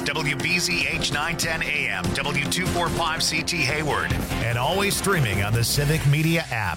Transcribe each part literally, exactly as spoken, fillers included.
W B Z H nine ten A M, W two forty-five C T Hayward, and always streaming on the Civic Media app.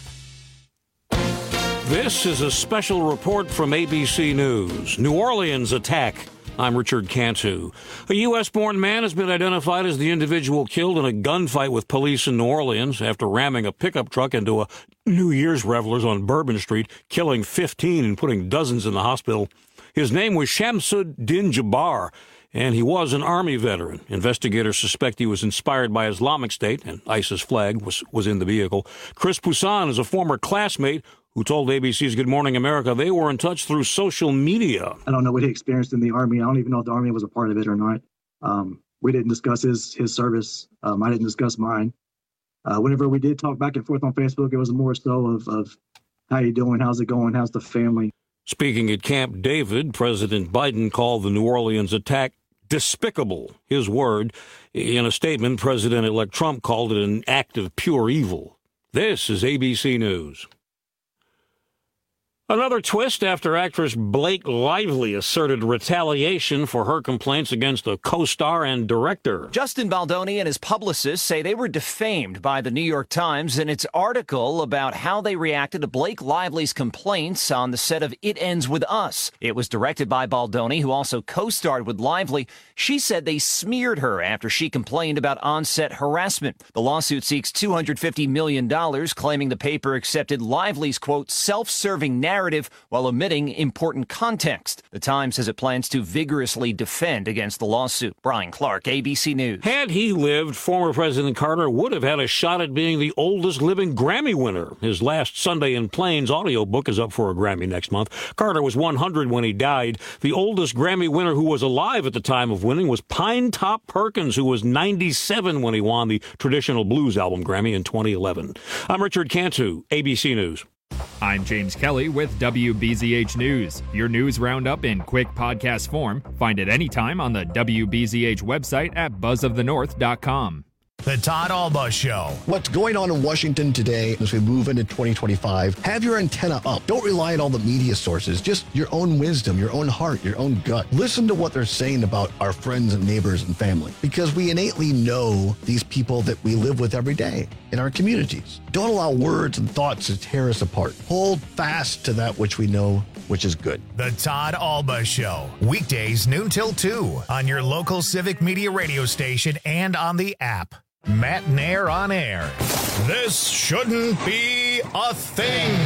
This is a special report from A B C News. New Orleans attack. I'm Richard Cantu. A U S-born man has been identified as the individual killed in a gunfight with police in New Orleans after ramming a pickup truck into a New Year's revelers on Bourbon Street, killing fifteen and putting dozens in the hospital. His name was Shamsuddin Jabbar, and he was an Army veteran. Investigators suspect he was inspired by Islamic State, and ISIS flag was, was in the vehicle. Chris Poussin is a former classmate who told A B C's Good Morning America they were in touch through social media. I don't know what he experienced in the Army. I don't even know if the Army was a part of it or not. Um, we didn't discuss his his service. Um, I didn't discuss mine. Uh, whenever we did talk back and forth on Facebook, it was more so of, of how you doing, how's it going, how's the family. Speaking at Camp David, President Biden called the New Orleans attack despicable, his word. In a statement, President-elect Trump called it an act of pure evil. This is A B C News. Another twist after actress Blake Lively asserted retaliation for her complaints against a co-star and director. Justin Baldoni and his publicist say they were defamed by the New York Times in its article about how they reacted to Blake Lively's complaints on the set of It Ends With Us. It was directed by Baldoni, who also co-starred with Lively. She said they smeared her after she complained about on-set harassment. The lawsuit seeks two hundred fifty million dollars, claiming the paper accepted Lively's, quote, self-serving narrative narrative while omitting important context. The Times says it plans to vigorously defend against the lawsuit. Brian Clark, A B C News. Had he lived, former President Carter would have had a shot at being the oldest living Grammy winner. His Last Sunday in Plains audiobook is up for a Grammy next month. Carter was one hundred when he died. The oldest Grammy winner who was alive at the time of winning was Pine Top Perkins, who was ninety-seven when he won the Traditional Blues Album Grammy in twenty eleven. I'm Richard Cantu, A B C News. I'm James Kelly with W B Z H News. Your news roundup in quick podcast form. Find it anytime on the W B Z H website at buzz of the north dot com. The Todd Alba Show. What's going on in Washington today as we move into twenty twenty-five? Have your antenna up. Don't rely on all the media sources. Just your own wisdom, your own heart, your own gut. Listen to what they're saying about our friends and neighbors and family, because we innately know these people that we live with every day in our communities. Don't allow words and thoughts to tear us apart. Hold fast to that which we know, which is good. The Todd Alba Show. Weekdays noon till two on your local Civic Media radio station and on the app. Matt Nair on air. This shouldn't be a thing.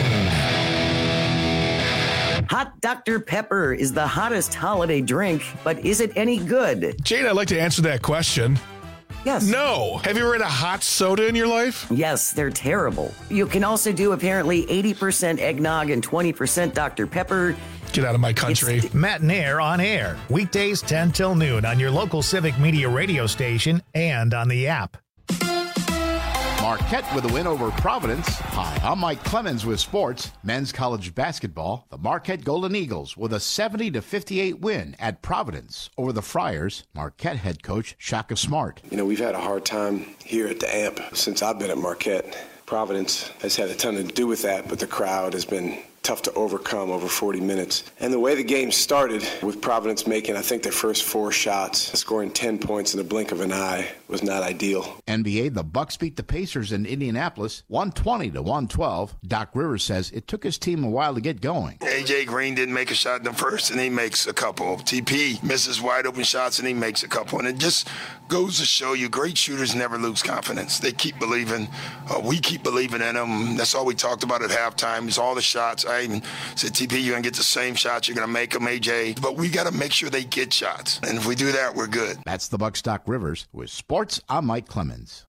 Hot Doctor Pepper is the hottest holiday drink, but is it any good? Jane, I'd like to answer that question. Yes. No. Have you ever had a hot soda in your life? Yes, they're terrible. You can also do apparently eighty percent eggnog and twenty percent Doctor Pepper. Get out of my country. It's- Matt Nair on air. Weekdays ten till noon on your local Civic Media radio station and on the app. Marquette with a win over Providence. Hi, I'm Mike Clemens with sports. Men's college basketball. The Marquette Golden Eagles with a seventy to fifty-eight win at Providence over the Friars. Marquette head coach Shaka Smart. You know, we've had a hard time here at the A M P since I've been at Marquette. Providence has had a ton to do with that, but the crowd has been tough to overcome over forty minutes. And the way the game started, with Providence making, I think, their first four shots, scoring ten points in the blink of an eye, was not ideal. N B A, the Bucks beat the Pacers in Indianapolis, one twenty to one twelve. Doc Rivers says it took his team a while to get going. A J Green didn't make a shot in the first, and he makes a couple. T P misses wide open shots, and he makes a couple. And it just goes to show you, great shooters never lose confidence. They keep believing. Uh, we keep believing in them. That's all we talked about at halftime. It's all the shots. I even said, T P, you're going to get the same shots. You're going to make them, A J. But we got to make sure they get shots. And if we do that, we're good. That's the Bucks' Doc Rivers. With sports, I'm Mike Clemens.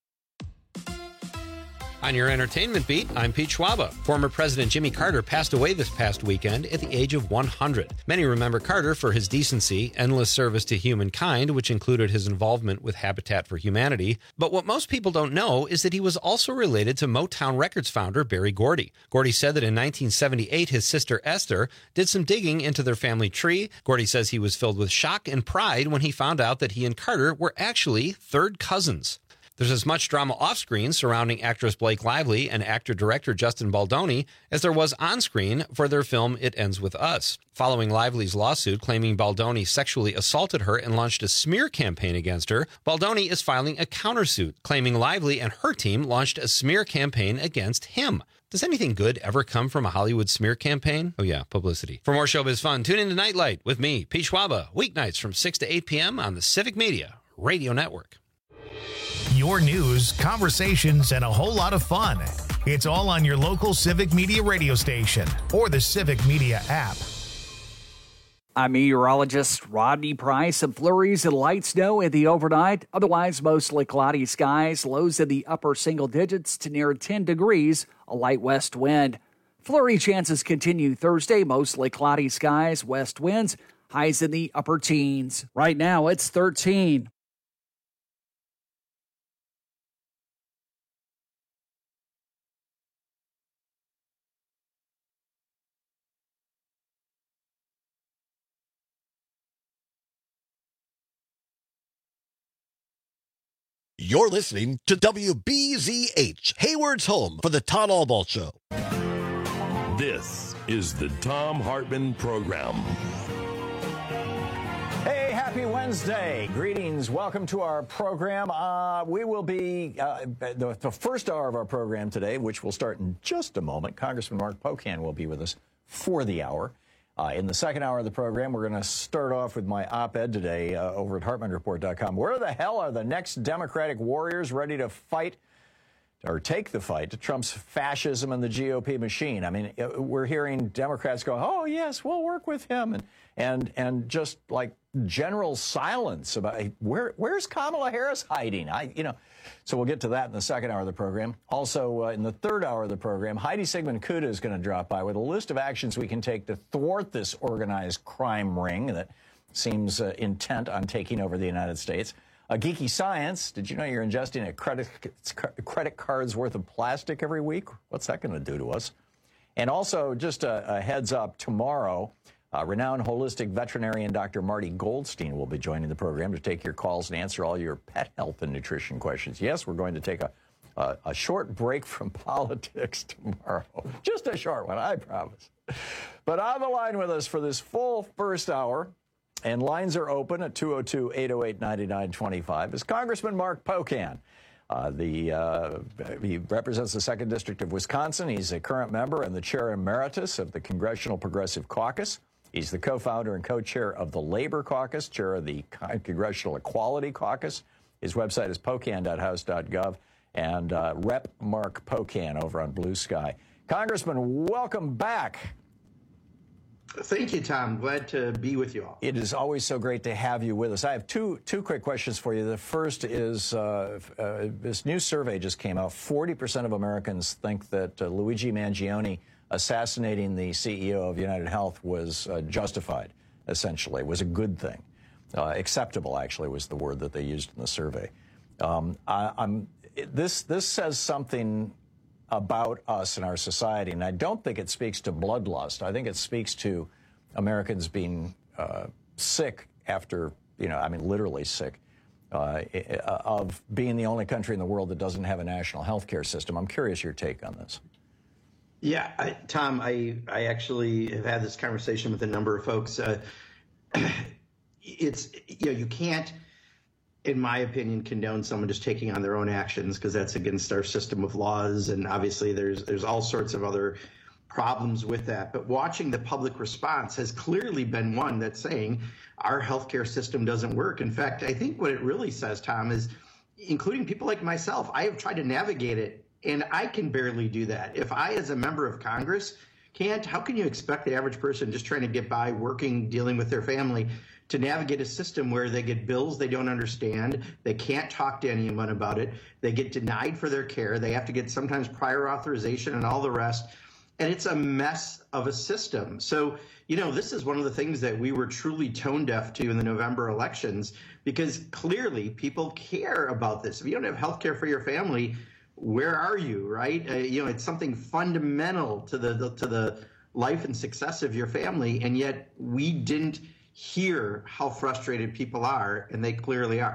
On your entertainment beat, I'm Pete Schwaba. Former President Jimmy Carter passed away this past weekend at the age of one hundred. Many remember Carter for his decency, endless service to humankind, which included his involvement with Habitat for Humanity. But what most people don't know is that he was also related to Motown Records founder Berry Gordy. Gordy said that in nineteen seventy-eight, his sister Esther did some digging into their family tree. Gordy says he was filled with shock and pride when he found out that he and Carter were actually third cousins. There's as much drama off-screen surrounding actress Blake Lively and actor-director Justin Baldoni as there was on-screen for their film It Ends With Us. Following Lively's lawsuit claiming Baldoni sexually assaulted her and launched a smear campaign against her, Baldoni is filing a countersuit claiming Lively and her team launched a smear campaign against him. Does anything good ever come from a Hollywood smear campaign? Oh yeah, publicity. For more showbiz fun, tune in to Nightlight with me, Pete Schwaba, weeknights from six to eight p.m. on the Civic Media Radio Network. Your news, conversations, and a whole lot of fun. It's all on your local Civic Media radio station or the Civic Media app. I'm meteorologist Rodney Price. Some flurries and light snow in the overnight. Otherwise, mostly cloudy skies. Lows in the upper single digits to near ten degrees. A light west wind. Flurry chances continue Thursday. Mostly cloudy skies. West winds. Highs in the upper teens. Right now, it's thirteen. You're listening to W B Z H, Hayward's home for the Todd Albaugh Show. This is the Thom Hartmann Program. Hey, happy Wednesday. Greetings. Welcome to our program. Uh, we will be, uh, the, the first hour of our program today, which will start in just a moment. Congressman Mark Pocan will be with us for the hour. Uh, in the second hour of the program, we're going to start off with my op-ed today uh, over at Hartmann Report dot com. Where the hell are the next Democratic warriors ready to fight or take the fight to Trump's fascism and the G O P machine? I mean, we're hearing Democrats go, oh, yes, we'll work with him. And and and just like general silence about where where's Kamala Harris hiding? I, you know, so we'll get to that in the second hour of the program. Also, uh, in the third hour of the program, Heidi Sigmund-Kuda is going to drop by with a list of actions we can take to thwart this organized crime ring that seems uh, intent on taking over the United States. A geeky science. Did you know you're ingesting a credit credit card's worth of plastic every week? What's that going to do to us? And also, just a, a heads up, tomorrow, uh, renowned holistic veterinarian Doctor Marty Goldstein will be joining the program to take your calls and answer all your pet health and nutrition questions. Yes, we're going to take a, a, a short break from politics tomorrow. Just a short one, I promise. But on the line with us for this full first hour, and lines are open at two oh two, eight oh eight, nine nine two five, is Congressman Mark Pocan. Uh, the, uh, he represents the second District of Wisconsin. He's a current member and the chair emeritus of the Congressional Progressive Caucus. He's the co-founder and co-chair of the Labor Caucus, chair of the Congressional Equality Caucus. His website is pocan dot house dot gov, and uh, Rep Mark Pocan over on Blue Sky. Congressman, welcome back. Thank you, Tom. Glad to be with you all. It is always so great to have you with us. I have two two quick questions for you. The first is uh, uh, this new survey just came out. forty percent of Americans think that uh, Luigi Mangione assassinating the C E O of United Health was uh, justified, essentially, was a good thing. Uh, acceptable, actually, was the word that they used in the survey. Um, I, I'm, this, this says something about us and our society, and I don't think it speaks to bloodlust. I think it speaks to Americans being uh, sick after, you know, I mean, literally sick, uh, of being the only country in the world that doesn't have a national health care system. I'm curious your take on this. Yeah, I, Tom, I, I actually have had this conversation with a number of folks. Uh, it's, you know, you can't, in my opinion, condone someone just taking on their own actions because that's against our system of laws. And obviously there's there's all sorts of other problems with that. But watching the public response has clearly been one that's saying our healthcare system doesn't work. In fact, I think what it really says, Tom, is including people like myself, I have tried to navigate it, and I can barely do that. If I, as a member of Congress, can't, how can you expect the average person just trying to get by, working, dealing with their family, to navigate a system where they get bills they don't understand, they can't talk to anyone about it, they get denied for their care, they have to get sometimes prior authorization and all the rest, and it's a mess of a system. So, you know, this is one of the things that we were truly tone deaf to in the November elections, because clearly people care about this. If you don't have health care for your family, where are you, right? Uh, you know, it's something fundamental to the, the to the life and success of your family, and yet we didn't hear how frustrated people are, and they clearly are.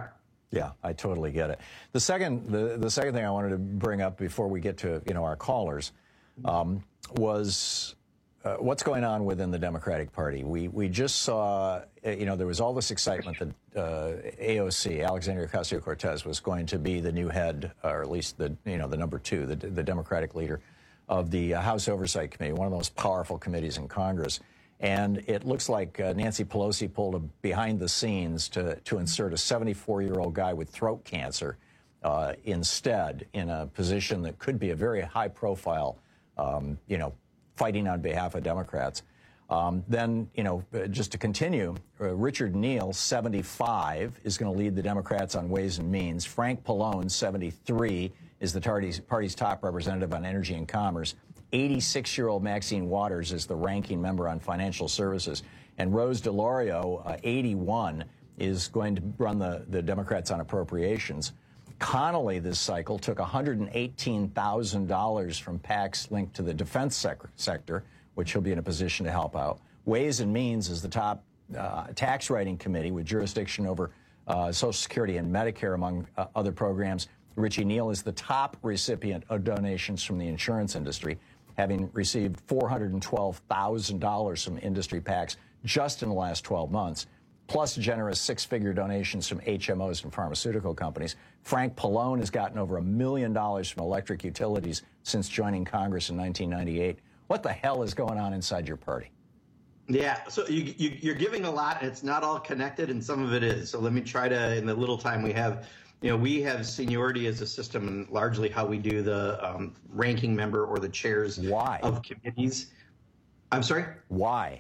Yeah, I totally get it. The second, the, the second thing I wanted to bring up before we get to, you know, our callers um, was uh, what's going on within the Democratic Party. We we just saw, you know, there was all this excitement that uh, A O C, Alexandria Ocasio-Cortez, was going to be the new head, or at least the, you know, the number two, the, the Democratic leader of the House Oversight Committee, one of the most powerful committees in Congress. And it looks like uh, Nancy Pelosi pulled a behind the scenes to, to insert a seventy-four-year-old guy with throat cancer uh, instead in a position that could be a very high-profile, um, you know, fighting on behalf of Democrats. Um, then, you know, just to continue, uh, Richard Neal, seventy-five, is going to lead the Democrats on Ways and Means. Frank Pallone, seventy-three, is the party's, party's top representative on Energy and Commerce. eighty-six-year-old Maxine Waters is the ranking member on Financial Services. And Rose DeLauro, uh, eighty-one, is going to run the, the Democrats on Appropriations. Connolly this cycle took one hundred eighteen thousand dollars from PACs linked to the defense sec sector, which he'll be in a position to help out. Ways and Means is the top uh, tax writing committee with jurisdiction over uh, Social Security and Medicare, among uh, other programs. Richie Neal is the top recipient of donations from the insurance industry, having received four hundred twelve thousand dollars from industry PACs just in the last twelve months, plus generous six-figure donations from H M Os and pharmaceutical companies. Frank Pallone has gotten over a million dollars from electric utilities since joining Congress in nineteen ninety-eight. What the hell is going on inside your party? Yeah, so you, you, you're giving a lot, and it's not all connected, and some of it is. So let me try to, in the little time we have, you know, we have seniority as a system, and largely how we do the um, ranking member or the chairs Why? of committees. I'm sorry? Why?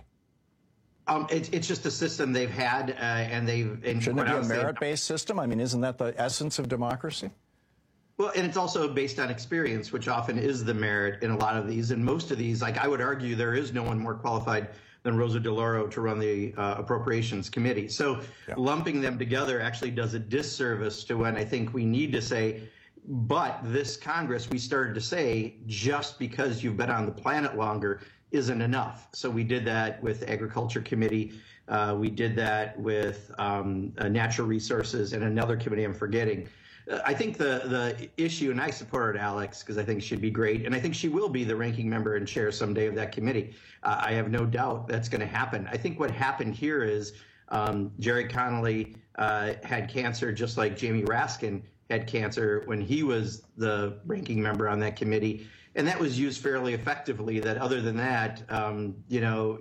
Um, it, it's just a system they've had, uh, and they've... And Shouldn't it be a merit-based system? I mean, isn't that the essence of democracy? Well, and it's also based on experience, which often is the merit in a lot of these. And most of these, like I would argue, there is no one more qualified than Rosa DeLauro to run the uh, Appropriations Committee. So yeah. lumping them together actually does a disservice to when I think we need to say, but this Congress, we started to say, just because you've been on the planet longer isn't enough. So we did that with the Agriculture Committee. Uh, we did that with um, uh, Natural Resources and another committee I'm forgetting. I think the the issue, and I supported Alex because I think she'd be great, and I think she will be the ranking member and chair someday of that committee. Uh, I have no doubt that's going to happen. I think what happened here is um, Jerry Connolly uh, had cancer just like Jamie Raskin had cancer when he was the ranking member on that committee, and that was used fairly effectively. That other than that, um, you know,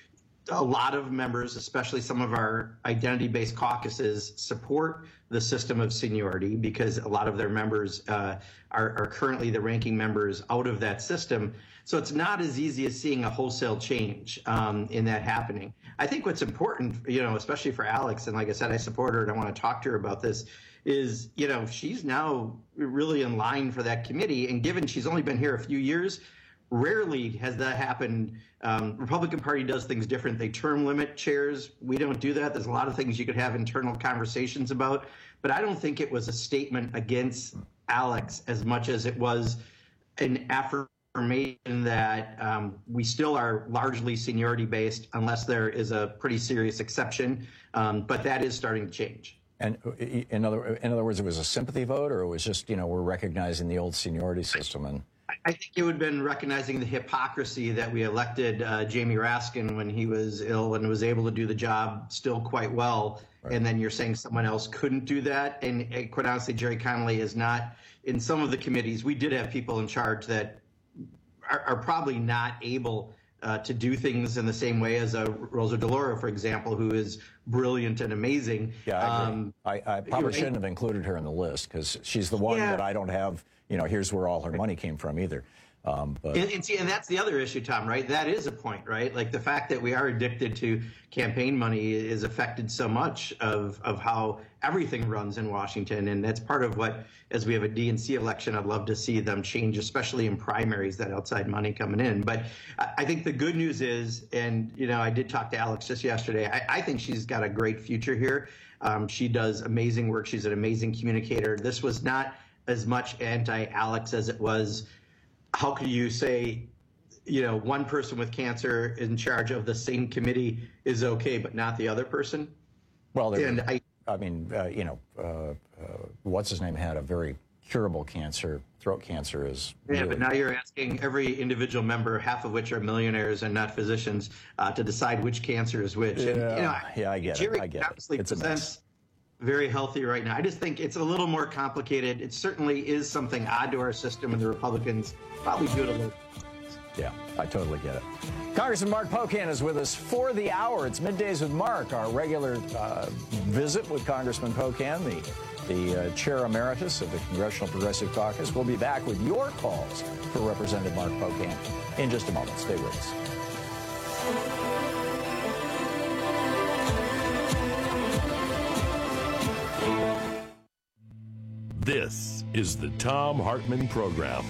a lot of members, especially some of our identity-based caucuses, support the system of seniority because a lot of their members uh, are, are currently the ranking members out of that system. So it's not as easy as seeing a wholesale change um, in that happening. I think what's important, you know, especially for Alex, and like I said, I support her and I want to talk to her about this, is, you know, she's now really in line for that committee. And given she's only been here a few years, rarely has that happened. Um, Republican Party does things different. They term limit chairs. We don't do that. There's a lot of things you could have internal conversations about. But I don't think it was a statement against Alex as much as it was an affirmation that um, we still are largely seniority based unless there is a pretty serious exception. Um, but that is starting to change. And in other, in other words, it was a sympathy vote, or it was just, you know, we're recognizing the old seniority system and... I think it would have been recognizing the hypocrisy that we elected uh, Jamie Raskin when he was ill and was able to do the job still quite well. Right. And then you're saying someone else couldn't do that. And uh, quite honestly, Jerry Connolly is not in some of the committees. We did have people in charge that are, are probably not able uh, to do things in the same way as a Rosa DeLauro, for example, who is brilliant and amazing. Yeah, I agree. Um, I, I probably shouldn't have included her in the list because she's the one yeah. that I don't have. You know, here's where all her money came from either. Um, but. And, and see, and that's the other issue, Tom, right? That is a point, right? Like the fact that we are addicted to campaign money is affected so much of, of how everything runs in Washington. And that's part of what, as we have a D N C election, I'd love to see them change, especially in primaries, that outside money coming in. But I think the good news is, and, you know, I did talk to Alex just yesterday, I, I think she's got a great future here. Um, she does amazing work. She's an amazing communicator. This was not as much anti-Alex as it was, how could you say, you know, one person with cancer in charge of the same committee is okay, but not the other person? Well, there, and I, I mean, uh, you know, uh, uh, what's his name had a very curable cancer. Throat cancer is. Yeah, really but now you're asking every individual member, half of which are millionaires and not physicians, uh, to decide which cancer is which. Yeah, and, you know, yeah, I get Jerry it. I get obviously it. It's a mess. presents very healthy right now. I just think it's a little more complicated. It certainly is something odd to our system, and the Republicans probably do it a little. Yeah, I totally get it. Congressman Mark Pocan is with us for the hour. It's Middays with Mark, our regular uh, visit with Congressman Pocan, the, the uh, chair emeritus of the Congressional Progressive Caucus. We'll be back with your calls for Representative Mark Pocan in just a moment. Stay with us. This is the Thom Hartmann Program.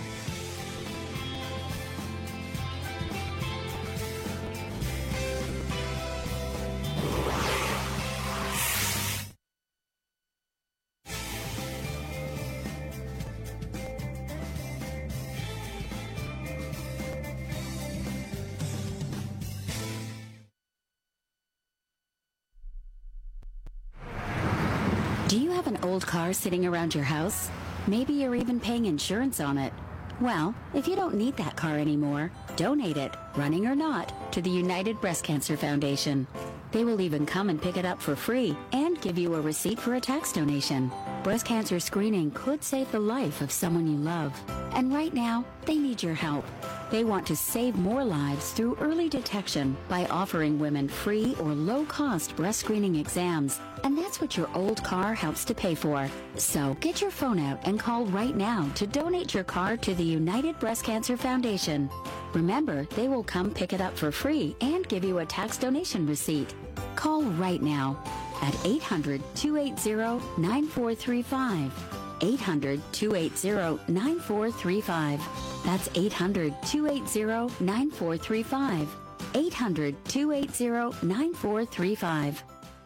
Do you have an old car sitting around your house? Maybe you're even paying insurance on it. Well, if you don't need that car anymore, donate it, running or not, to the United Breast Cancer Foundation. They will even come and pick it up for free and give you a receipt for a tax donation. Breast cancer screening could save the life of someone you love. And right now, they need your help. They want to save more lives through early detection by offering women free or low-cost breast screening exams. And that's what your old car helps to pay for. So get your phone out and call right now to donate your car to the United Breast Cancer Foundation. Remember, they will come pick it up for free and give you a tax donation receipt. Call right now at eight hundred, two eight zero, nine four three five. eight hundred, two eight zero, nine four three five. That's eight hundred, two eight zero, nine four three five. eight hundred, two eight zero, nine four three five.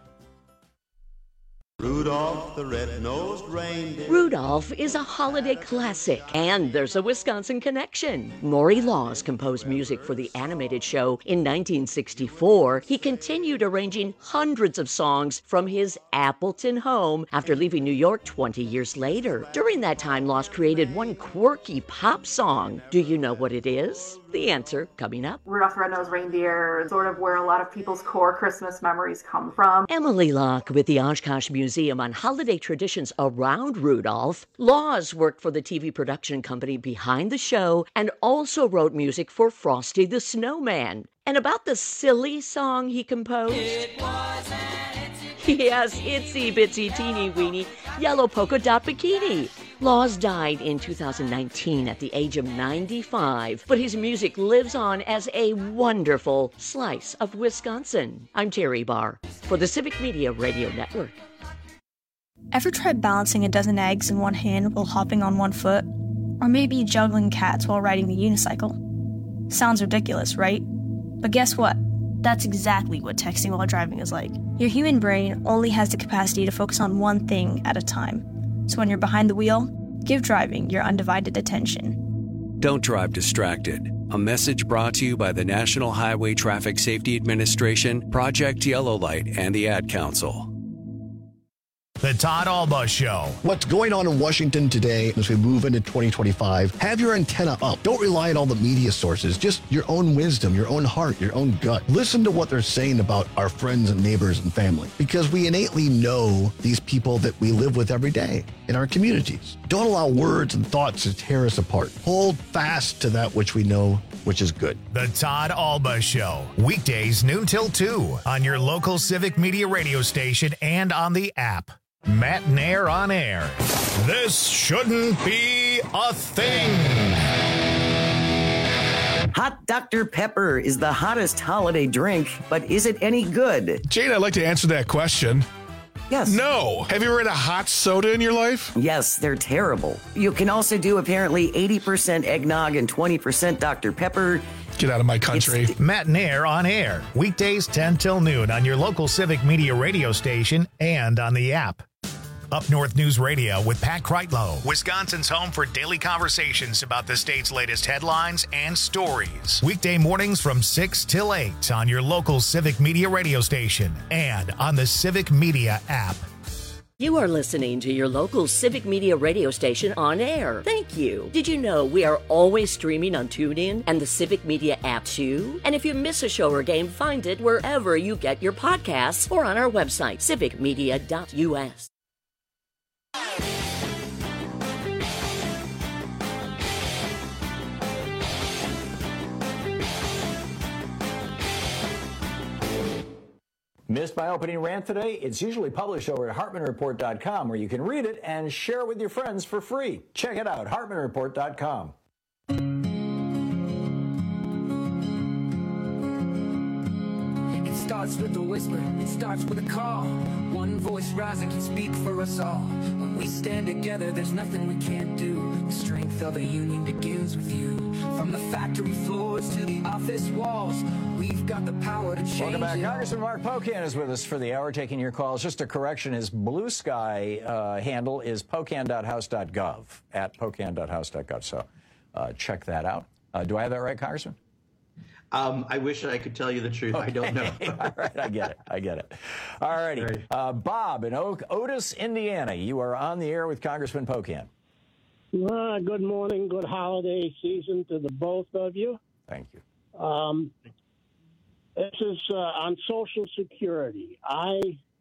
Rudolph the red-nosed reindeer. Rudolph is a holiday classic, and there's a Wisconsin connection. Maury Laws composed music for the animated show in nineteen sixty-four. He continued arranging hundreds of songs from his Appleton home after leaving New York twenty years later. During that time, Laws created one quirky pop song. Do you know what it is? The answer coming up. Rudolph the Red-Nosed Reindeer is sort of where a lot of people's core Christmas memories come from. Emily Locke with the Oshkosh Museum on holiday traditions around Rudolph. Laws worked for the T V production company behind the show and also wrote music for Frosty the Snowman. And about the silly song he composed? It was an itsy Yes, itsy bitsy teeny weeny yellow polka dot bikini. Laws died in two thousand nineteen at the age of ninety-five, but his music lives on as a wonderful slice of Wisconsin. I'm Terry Barr for the Civic Media Radio Network. Ever tried balancing a dozen eggs in one hand while hopping on one foot? Or maybe juggling cats while riding the unicycle? Sounds ridiculous, right? But guess what? That's exactly what texting while driving is like. Your human brain only has the capacity to focus on one thing at a time. So when you're behind the wheel, give driving your undivided attention. Don't drive distracted. A message brought to you by the National Highway Traffic Safety Administration, Project Yellow Light, and the Ad Council. The Todd Alba Show. What's going on in Washington today as we move into twenty twenty-five? Have your antenna up. Don't rely on all the media sources. Just your own wisdom, your own heart, your own gut. Listen to what they're saying about our friends and neighbors and family, because we innately know these people that we live with every day in our communities. Don't allow words and thoughts to tear us apart. Hold fast to that which we know, which is good. The Todd Alba Show. Weekdays noon till two on your local Civic Media radio station and on the app. Matt Nair on air. This shouldn't be a thing. Hot Doctor Pepper is the hottest holiday drink, but is it any good? Jane, I'd like to answer that question. Yes. No. Have you ever had a hot soda in your life? Yes, they're terrible. You can also do apparently eighty percent eggnog and twenty percent Doctor Pepper. Get out of my country. It's Matt Nair on air. Weekdays ten till noon on your local Civic Media radio station and on the app. Up North News Radio with Pat Kreitlow, Wisconsin's home for daily conversations about the state's latest headlines and stories. Weekday mornings from six till eight on your local Civic Media radio station and on the Civic Media app. You are listening to your local Civic Media radio station on air. Thank you. Did you know we are always streaming on TuneIn and the Civic Media app too? And if you miss a show or game, find it wherever you get your podcasts or on our website, civic media dot u s. Missed my opening rant today? It's usually published over at hartman report dot com, where you can read it and share it with your friends for free. Check it out, hartman report dot com. It starts with a whisper, it starts with a call. One voice rising can speak for us all. When we stand together, there's nothing we can't do. The strength of a union begins with you. From the factory floors to the office walls, we've got the power to change. Welcome back. it all. Congressman Mark Pocan is with us for the hour, taking your calls. Just a correction, his Blue Sky uh, handle is pocan dot house dot gov, at pocan dot house dot gov. So uh, check that out. Uh, do I have that right, Congressman? Um, I wish I could tell you the truth. Okay. I don't know. All right, I get it. I get it. All righty. Right. Uh, Bob in Oak, Otis, Indiana, you are on the air with Congressman Pocan. Uh, good morning, good holiday season to the both of you. Thank you. Um, this is uh, on Social Security. I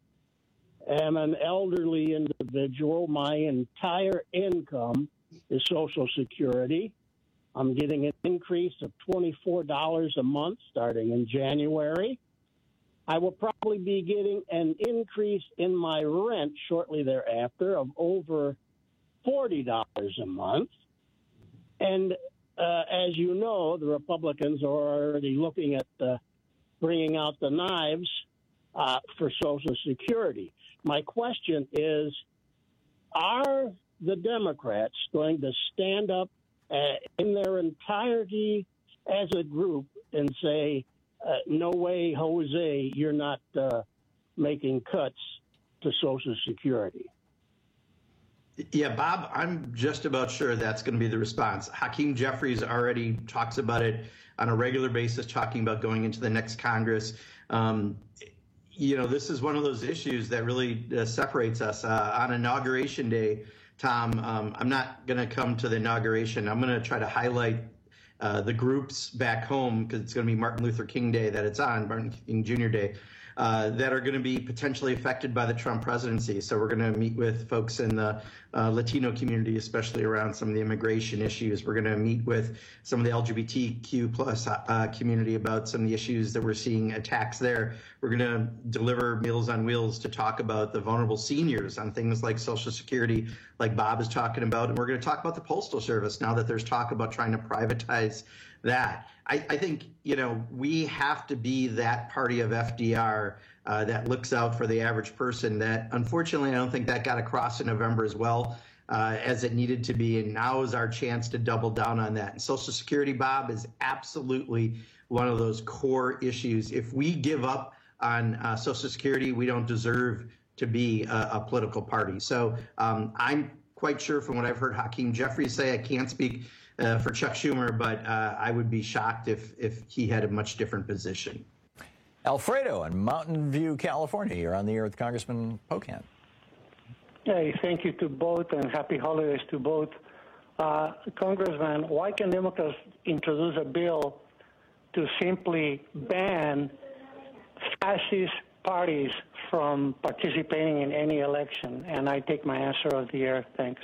am an elderly individual. My entire income is Social Security. I'm getting an increase of twenty-four dollars a month starting in January. I will probably be getting an increase in my rent shortly thereafter of over forty dollars a month. And uh, as you know, the Republicans are already looking at uh, bringing out the knives uh, for Social Security. My question is, are the Democrats going to stand up uh, in their entirety as a group and say, uh, no way, Jose, you're not uh, making cuts to Social Security? Yeah, Bob, I'm just about sure that's going to be the response. Hakeem Jeffries already talks about it on a regular basis, talking about going into the next Congress. Um, you know, this is one of those issues that really uh, separates us. Uh, on Inauguration Day, Tom, um, I'm not going to come to the inauguration. I'm going to try to highlight uh, the groups back home, because it's going to be Martin Luther King Day that it's on, Martin King Junior Day. Uh, that are going to be potentially affected by the Trump presidency. So we're going to meet with folks in the uh, Latino community, especially around some of the immigration issues. We're going to meet with some of the L G B T Q plus uh, community about some of the issues that we're seeing attacks there. We're going to deliver Meals on Wheels to talk about the vulnerable seniors on things like Social Security, like Bob is talking about. And we're going to talk about the Postal Service now that there's talk about trying to privatize that. I, I think, you know, we have to be that party of F D R uh, that looks out for the average person. That, unfortunately, I don't think that got across in November as well uh, as it needed to be. And now is our chance to double down on that. And Social Security, Bob, is absolutely one of those core issues. If we give up on uh, Social Security, we don't deserve to be a, a political party. So um, I'm quite sure from what I've heard Hakeem Jeffries say, I can't speak Uh, for Chuck Schumer, but uh, I would be shocked if if he had a much different position. Alfredo in Mountain View, California. You're on the air with Congressman Pocan. Hey, thank you to both, and happy holidays to both. Uh, Congressman, why can Democrats introduce a bill to simply ban fascist parties from participating in any election? And I take my answer of the air. Thanks.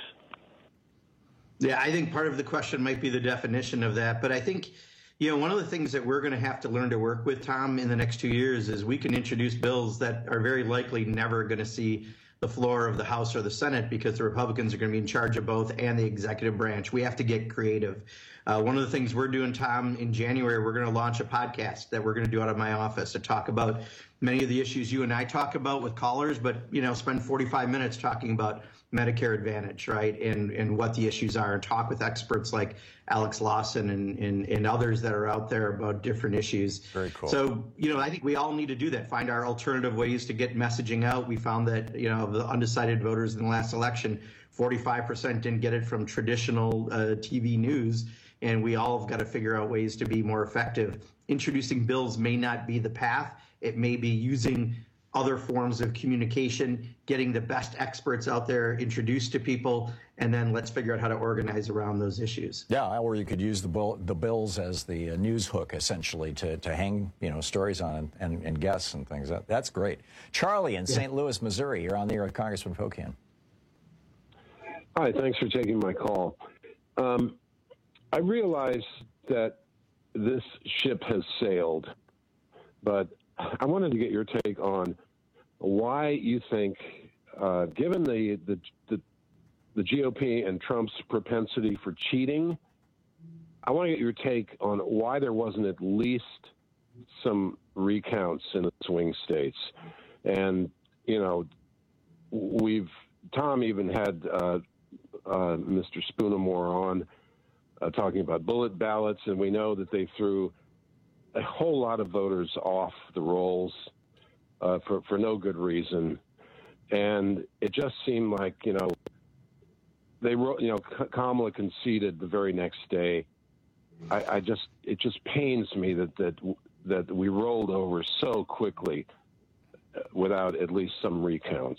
Yeah, I think part of the question might be the definition of that. But I think, you know, one of the things that we're going to have to learn to work with, Tom, in the next two years is we can introduce bills that are very likely never going to see the floor of the House or the Senate, because the Republicans are going to be in charge of both and the executive branch. We have to get creative. Uh, one of the things we're doing, Tom, in January, we're going to launch a podcast that we're going to do out of my office to talk about many of the issues you and I talk about with callers, but, you know, spend forty-five minutes talking about Medicare Advantage, right, and and what the issues are, and talk with experts like Alex Lawson and, and, and others that are out there about different issues. Very cool. So, you know, I think we all need to do that, find our alternative ways to get messaging out. We found that, you know, of the undecided voters in the last election, forty-five percent didn't get it from traditional uh, T V news, and we all have got to figure out ways to be more effective. Introducing bills may not be the path. It may be using other forms of communication, getting the best experts out there introduced to people, and then let's figure out how to organize around those issues. Yeah, or you could use the bill, the bills as the uh, news hook, essentially, to, to hang you know stories on and, and guests and things. That, that's great. Charlie in yeah. Saint Louis, Missouri, you're on the air with Congressman Pocan. Hi, thanks for taking my call. Um, I realize that this ship has sailed, but I wanted to get your take on why you think, uh, given the, the the the G O P and Trump's propensity for cheating, I want to get your take on why there wasn't at least some recounts in the swing states. And, you know, we've, Tom even had uh, uh, Mister Spoonamore on uh, talking about bullet ballots, and we know that they threw a whole lot of voters off the rolls uh, for, for no good reason. And it just seemed like, you know, they wrote, you know, Kamala conceded the very next day. I, I just, it just pains me that, that, that we rolled over so quickly without at least some recounts.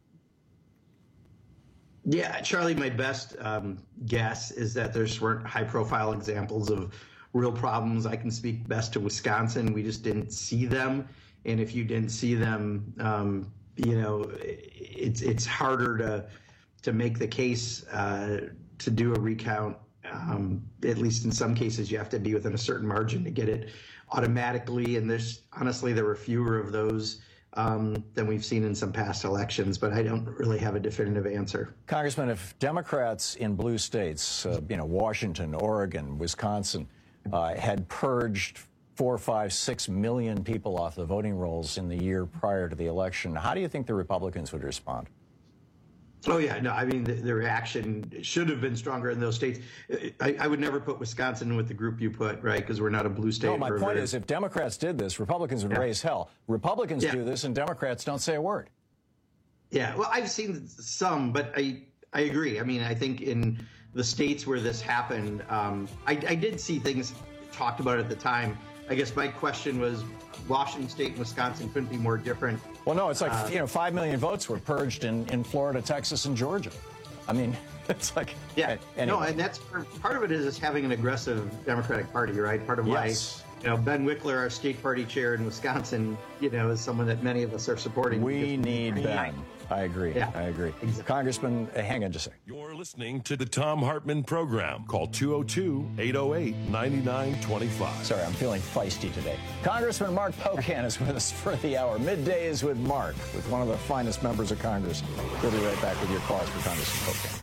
Yeah, Charlie, my best um, guess is that there weren't high-profile examples of real problems. I can speak best to Wisconsin. We just didn't see them. And if you didn't see them, um, you know, it's it's harder to to make the case uh, to do a recount. Um, at least in some cases, you have to be within a certain margin to get it automatically. And there's honestly, there were fewer of those um, than we've seen in some past elections. But I don't really have a definitive answer. Congressman, if Democrats in blue states, uh, you know, Washington, Oregon, Wisconsin, uh, had purged four, five, six million people off the voting rolls in the year prior to the election, how do you think the Republicans would respond? Oh, yeah. No, I mean, the, the reaction should have been stronger in those states. I, I would never put Wisconsin with the group you put, right, because we're not a blue state. No, my point is, if Democrats did this, Republicans would yeah. raise hell. Republicans yeah. do this, and Democrats don't say a word. Yeah, well, I've seen some, but I, I agree. I mean, I think in the states where this happened, um, I, I did see things talked about at the time. I guess my question was, Washington State and Wisconsin couldn't be more different. Well, no, it's like, uh, you know, five million votes were purged in, in Florida, Texas, and Georgia. I mean, it's like... Yeah, anyway. No, and that's part of it is just having an aggressive Democratic Party, right? Part of yes. why, you know, Ben Wickler, our state party chair in Wisconsin, you know, is someone that many of us are supporting. We need Ben. I agree. Yeah, I agree. Exactly. Congressman, uh, hang on just a second. You're listening to the Thom Hartmann Program. Call two oh two, eight oh eight, nine nine two five. Sorry, I'm feeling feisty today. Congressman Mark Pocan is with us for the hour. Middays with Mark, with one of the finest members of Congress. We'll be right back with your calls for Congressman Pocan.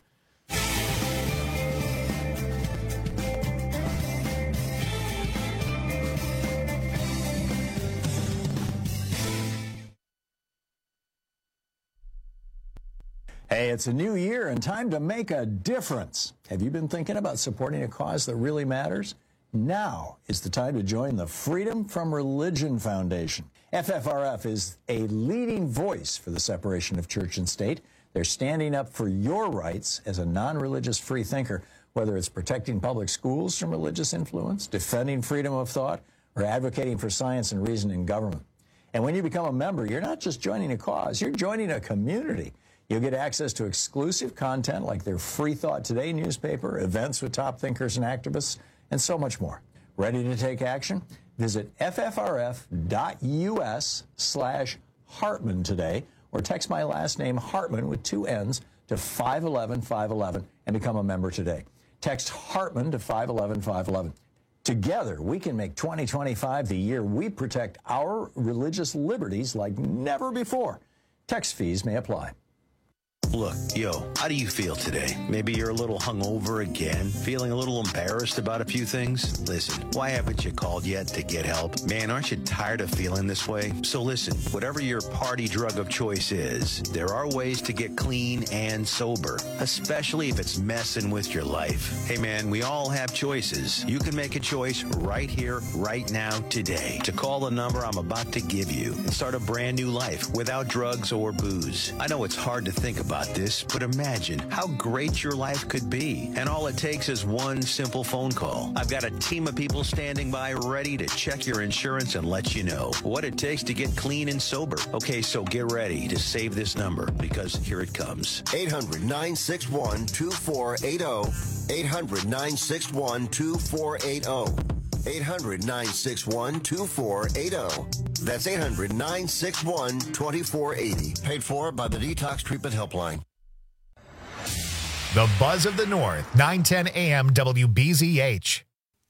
Hey, it's a new year and time to make a difference. Have you been thinking about supporting a cause that really matters? Now is the time to join the Freedom from Religion Foundation. F F R F is a leading voice for the separation of church and state. They're standing up for your rights as a non-religious free thinker, whether it's protecting public schools from religious influence, defending freedom of thought, or advocating for science and reason in government. And when you become a member, you're not just joining a cause, you're joining a community. You'll get access to exclusive content like their Free Thought Today newspaper, events with top thinkers and activists, and so much more. Ready to take action? Visit ffrf.us slash Hartman today, or text my last name, Hartman, with two N's, to five one one, five one one and become a member today. Text Hartman to five one one, five one one. Together, we can make twenty twenty-five the year we protect our religious liberties like never before. Text fees may apply. Look, yo, how do you feel today? Maybe you're a little hungover again, feeling a little embarrassed about a few things? Listen, why haven't you called yet to get help? Man, aren't you tired of feeling this way? So listen, whatever your party drug of choice is, there are ways to get clean and sober, especially if it's messing with your life. Hey man, we all have choices. You can make a choice right here, right now, today, to call the number I'm about to give you and start a brand new life without drugs or booze. I know it's hard to think about got this, but imagine how great your life could be. And all it takes is one simple phone call. I've got a team of people standing by ready to check your insurance and let you know what it takes to get clean and sober. Okay, so get ready to save this number because here it comes. eight hundred, nine six one, two four eight zero. eight hundred, nine six one, two four eight zero. eight hundred, nine six one, two four eight zero. That's eight hundred, nine six one, two four eight zero. Paid for by the Detox Treatment Helpline. The Buzz of the North, nine ten A M W B Z H.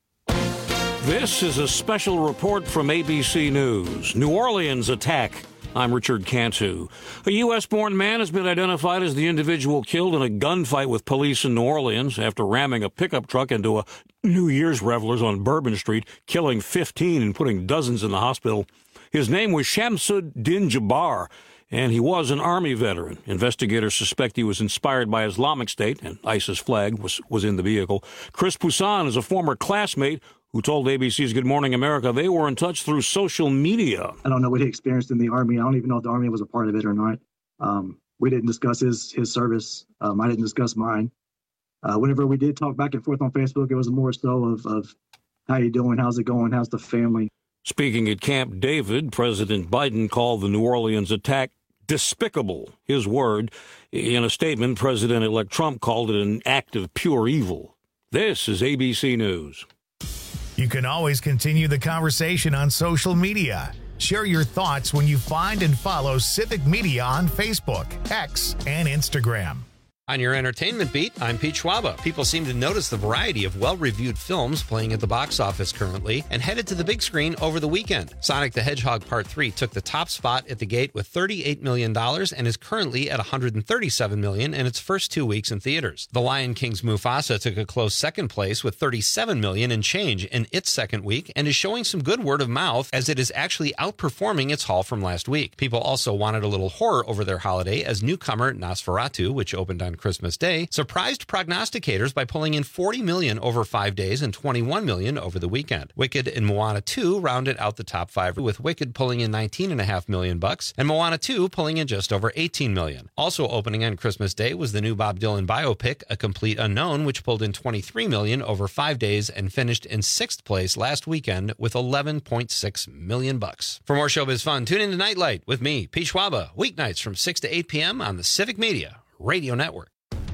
This is a special report from A B C News. New Orleans attack. I'm Richard Cantu. A U S-born man has been identified as the individual killed in a gunfight with police in New Orleans after ramming a pickup truck into a New Year's revelers on Bourbon Street, killing fifteen and putting dozens in the hospital. His name was Shamsuddin Jabbar, and he was an Army veteran. Investigators suspect he was inspired by Islamic State, and ISIS flag was, was in the vehicle. Chris Poussin is a former classmate who told A B C's Good Morning America they were in touch through social media. I don't know what he experienced in the Army. I don't even know if the Army was a part of it or not. Um, we didn't discuss his his service. Um, I didn't discuss mine. Uh, whenever we did talk back and forth on Facebook, it was more so of, of how you doing, how's it going, how's the family. Speaking at Camp David, President Biden called the New Orleans attack despicable, his word. In a statement, President-elect Trump called it an act of pure evil. This is A B C News. You can always continue the conversation on social media. Share your thoughts when you find and follow Civic Media on Facebook, X, and Instagram. On your entertainment beat, I'm Pete Schwaba. People seem to notice the variety of well-reviewed films playing at the box office currently and headed to the big screen over the weekend. Sonic the Hedgehog Part three took the top spot at the gate with thirty-eight million dollars and is currently at one hundred thirty-seven million dollars in its first two weeks in theaters. The Lion King's Mufasa took a close second place with thirty-seven million dollars and change in its second week and is showing some good word of mouth as it is actually outperforming its haul from last week. People also wanted a little horror over their holiday as newcomer Nosferatu, which opened on Christmas Day, surprised prognosticators by pulling in forty million dollars over five days and twenty-one million dollars over the weekend. Wicked and Moana two rounded out the top five, with Wicked pulling in nineteen point five million dollars bucks and Moana two pulling in just over eighteen million dollars. Also opening on Christmas Day was the new Bob Dylan biopic, A Complete Unknown, which pulled in twenty-three million dollars over five days and finished in sixth place last weekend with eleven point six million dollars bucks. For more showbiz fun, tune in to Nightlight with me, Pete Schwaba, weeknights from six to eight p.m. on the Civic Media Radio Network.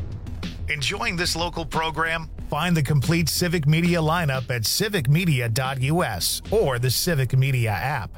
Enjoying this local program? Find the complete Civic Media lineup at civic media dot u s or the Civic Media app.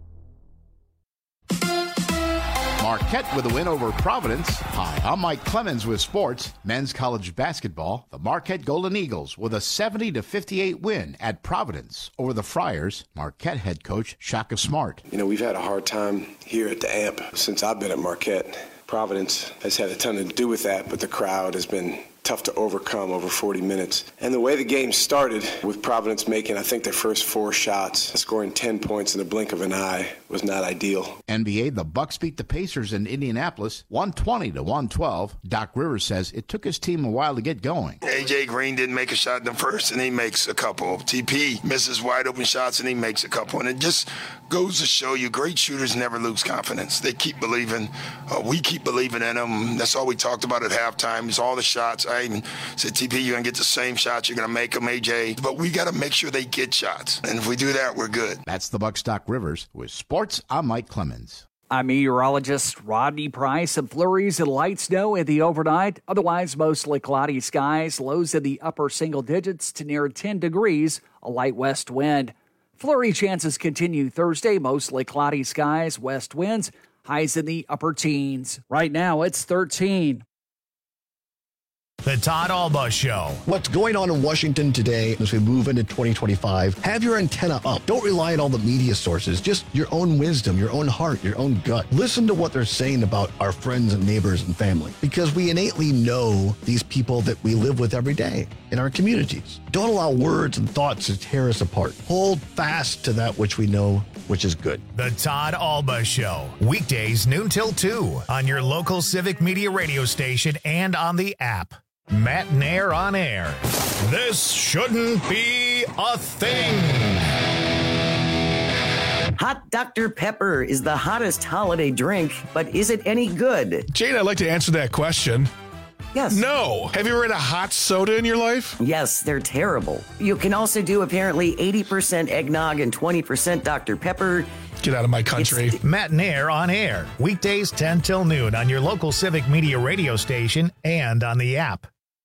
Marquette with a win over Providence. Hi, I'm Mike Clemens with sports. Men's college basketball. The Marquette Golden Eagles with a seventy to fifty-eight win at Providence over the Friars. Marquette head coach Shaka Smart. You know, we've had a hard time here at the A M P since I've been at Marquette. Providence has had a ton to do with that, but the crowd has been tough to overcome over forty minutes. And the way the game started, with Providence making, I think, their first four shots, scoring ten points in the blink of an eye, was not ideal. N B A, the Bucks beat the Pacers in Indianapolis, one twenty to one twelve. Doc Rivers says it took his team a while to get going. A J Green didn't make a shot in the first, and he makes a couple. T P misses wide open shots, and he makes a couple. And it just goes to show you great shooters never lose confidence. They keep believing. Uh, we keep believing in them. That's all we talked about at halftime is all the shots. I even said, T P, you're going to get the same shots. You're going to make them, A J. But we got to make sure they get shots. And if we do that, we're good. That's the Bucks' Doc Rivers. With sports, I'm Mike Clemens. I'm meteorologist Rodney Price. Some flurries and light snow in the overnight. Otherwise, mostly cloudy skies. Lows in the upper single digits to near ten degrees. A light west wind. Flurry chances continue Thursday. Mostly cloudy skies. West winds. Highs in the upper teens. Right now, it's thirteen. The Todd Alba Show. What's going on in Washington today as we move into twenty twenty-five? Have your antenna up. Don't rely on all the media sources. Just your own wisdom, your own heart, your own gut. Listen to what they're saying about our friends and neighbors and family, because we innately know these people that we live with every day in our communities. Don't allow words and thoughts to tear us apart. Hold fast to that which we know, which is good. The Todd Alba Show. Weekdays noon till two on your local Civic Media radio station and on the app. Matt Nair on air. This shouldn't be a thing. Hot Doctor Pepper is the hottest holiday drink, but is it any good? Jane, I'd like to answer that question. Yes. No. Have you ever had a hot soda in your life? Yes, they're terrible. You can also do apparently eighty percent eggnog and twenty percent Doctor Pepper. Get out of my country. It's Matt and Air on air, weekdays ten till noon on your local Civic Media radio station and on the app.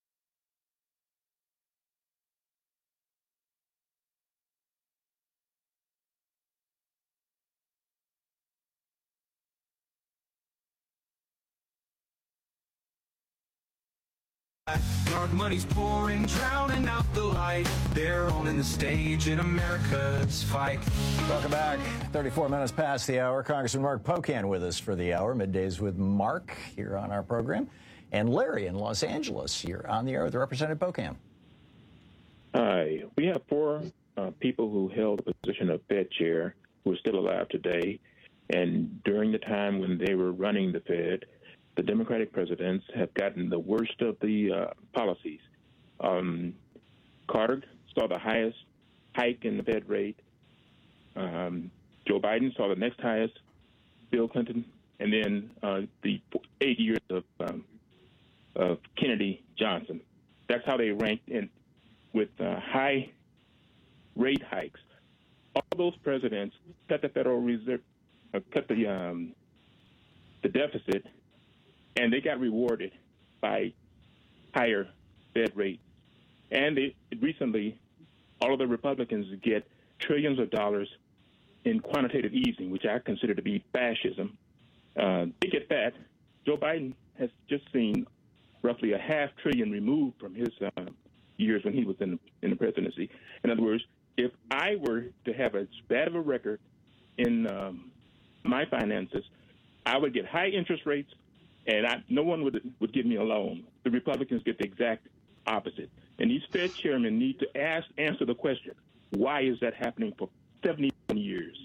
Dark money's pouring, drowning out the light. They're owning the stage in America's fight. Welcome back. thirty-four minutes past the hour. Congressman Mark Pocan with us for the hour. Middays with Mark here on our program. And Larry in Los Angeles. You're on the air with Representative Pocan. Hi. We have four uh, people who held the position of Fed chair who are still alive today. And during the time when they were running the Fed, the Democratic presidents have gotten the worst of the uh, policies. Um, Carter saw the highest hike in the Fed rate. Um, Joe Biden saw the next highest, Bill Clinton, and then uh, the eight years of, um, of Kennedy Johnson. That's how they ranked in with uh, high rate hikes. All those presidents cut the Federal Reserve, uh, cut the um, the deficit, and they got rewarded by higher Fed rates. And they, recently, all of the Republicans get trillions of dollars in quantitative easing, which I consider to be fascism. Uh, they get that. Joe Biden has just seen roughly a half trillion removed from his uh, years when he was in the, in the presidency. In other words, if I were to have as bad of a record in um, my finances, I would get high interest rates, and I, no one would would give me a loan. The Republicans get the exact opposite. And these Fed chairmen need to ask, answer the question, why is that happening for seventy-one years?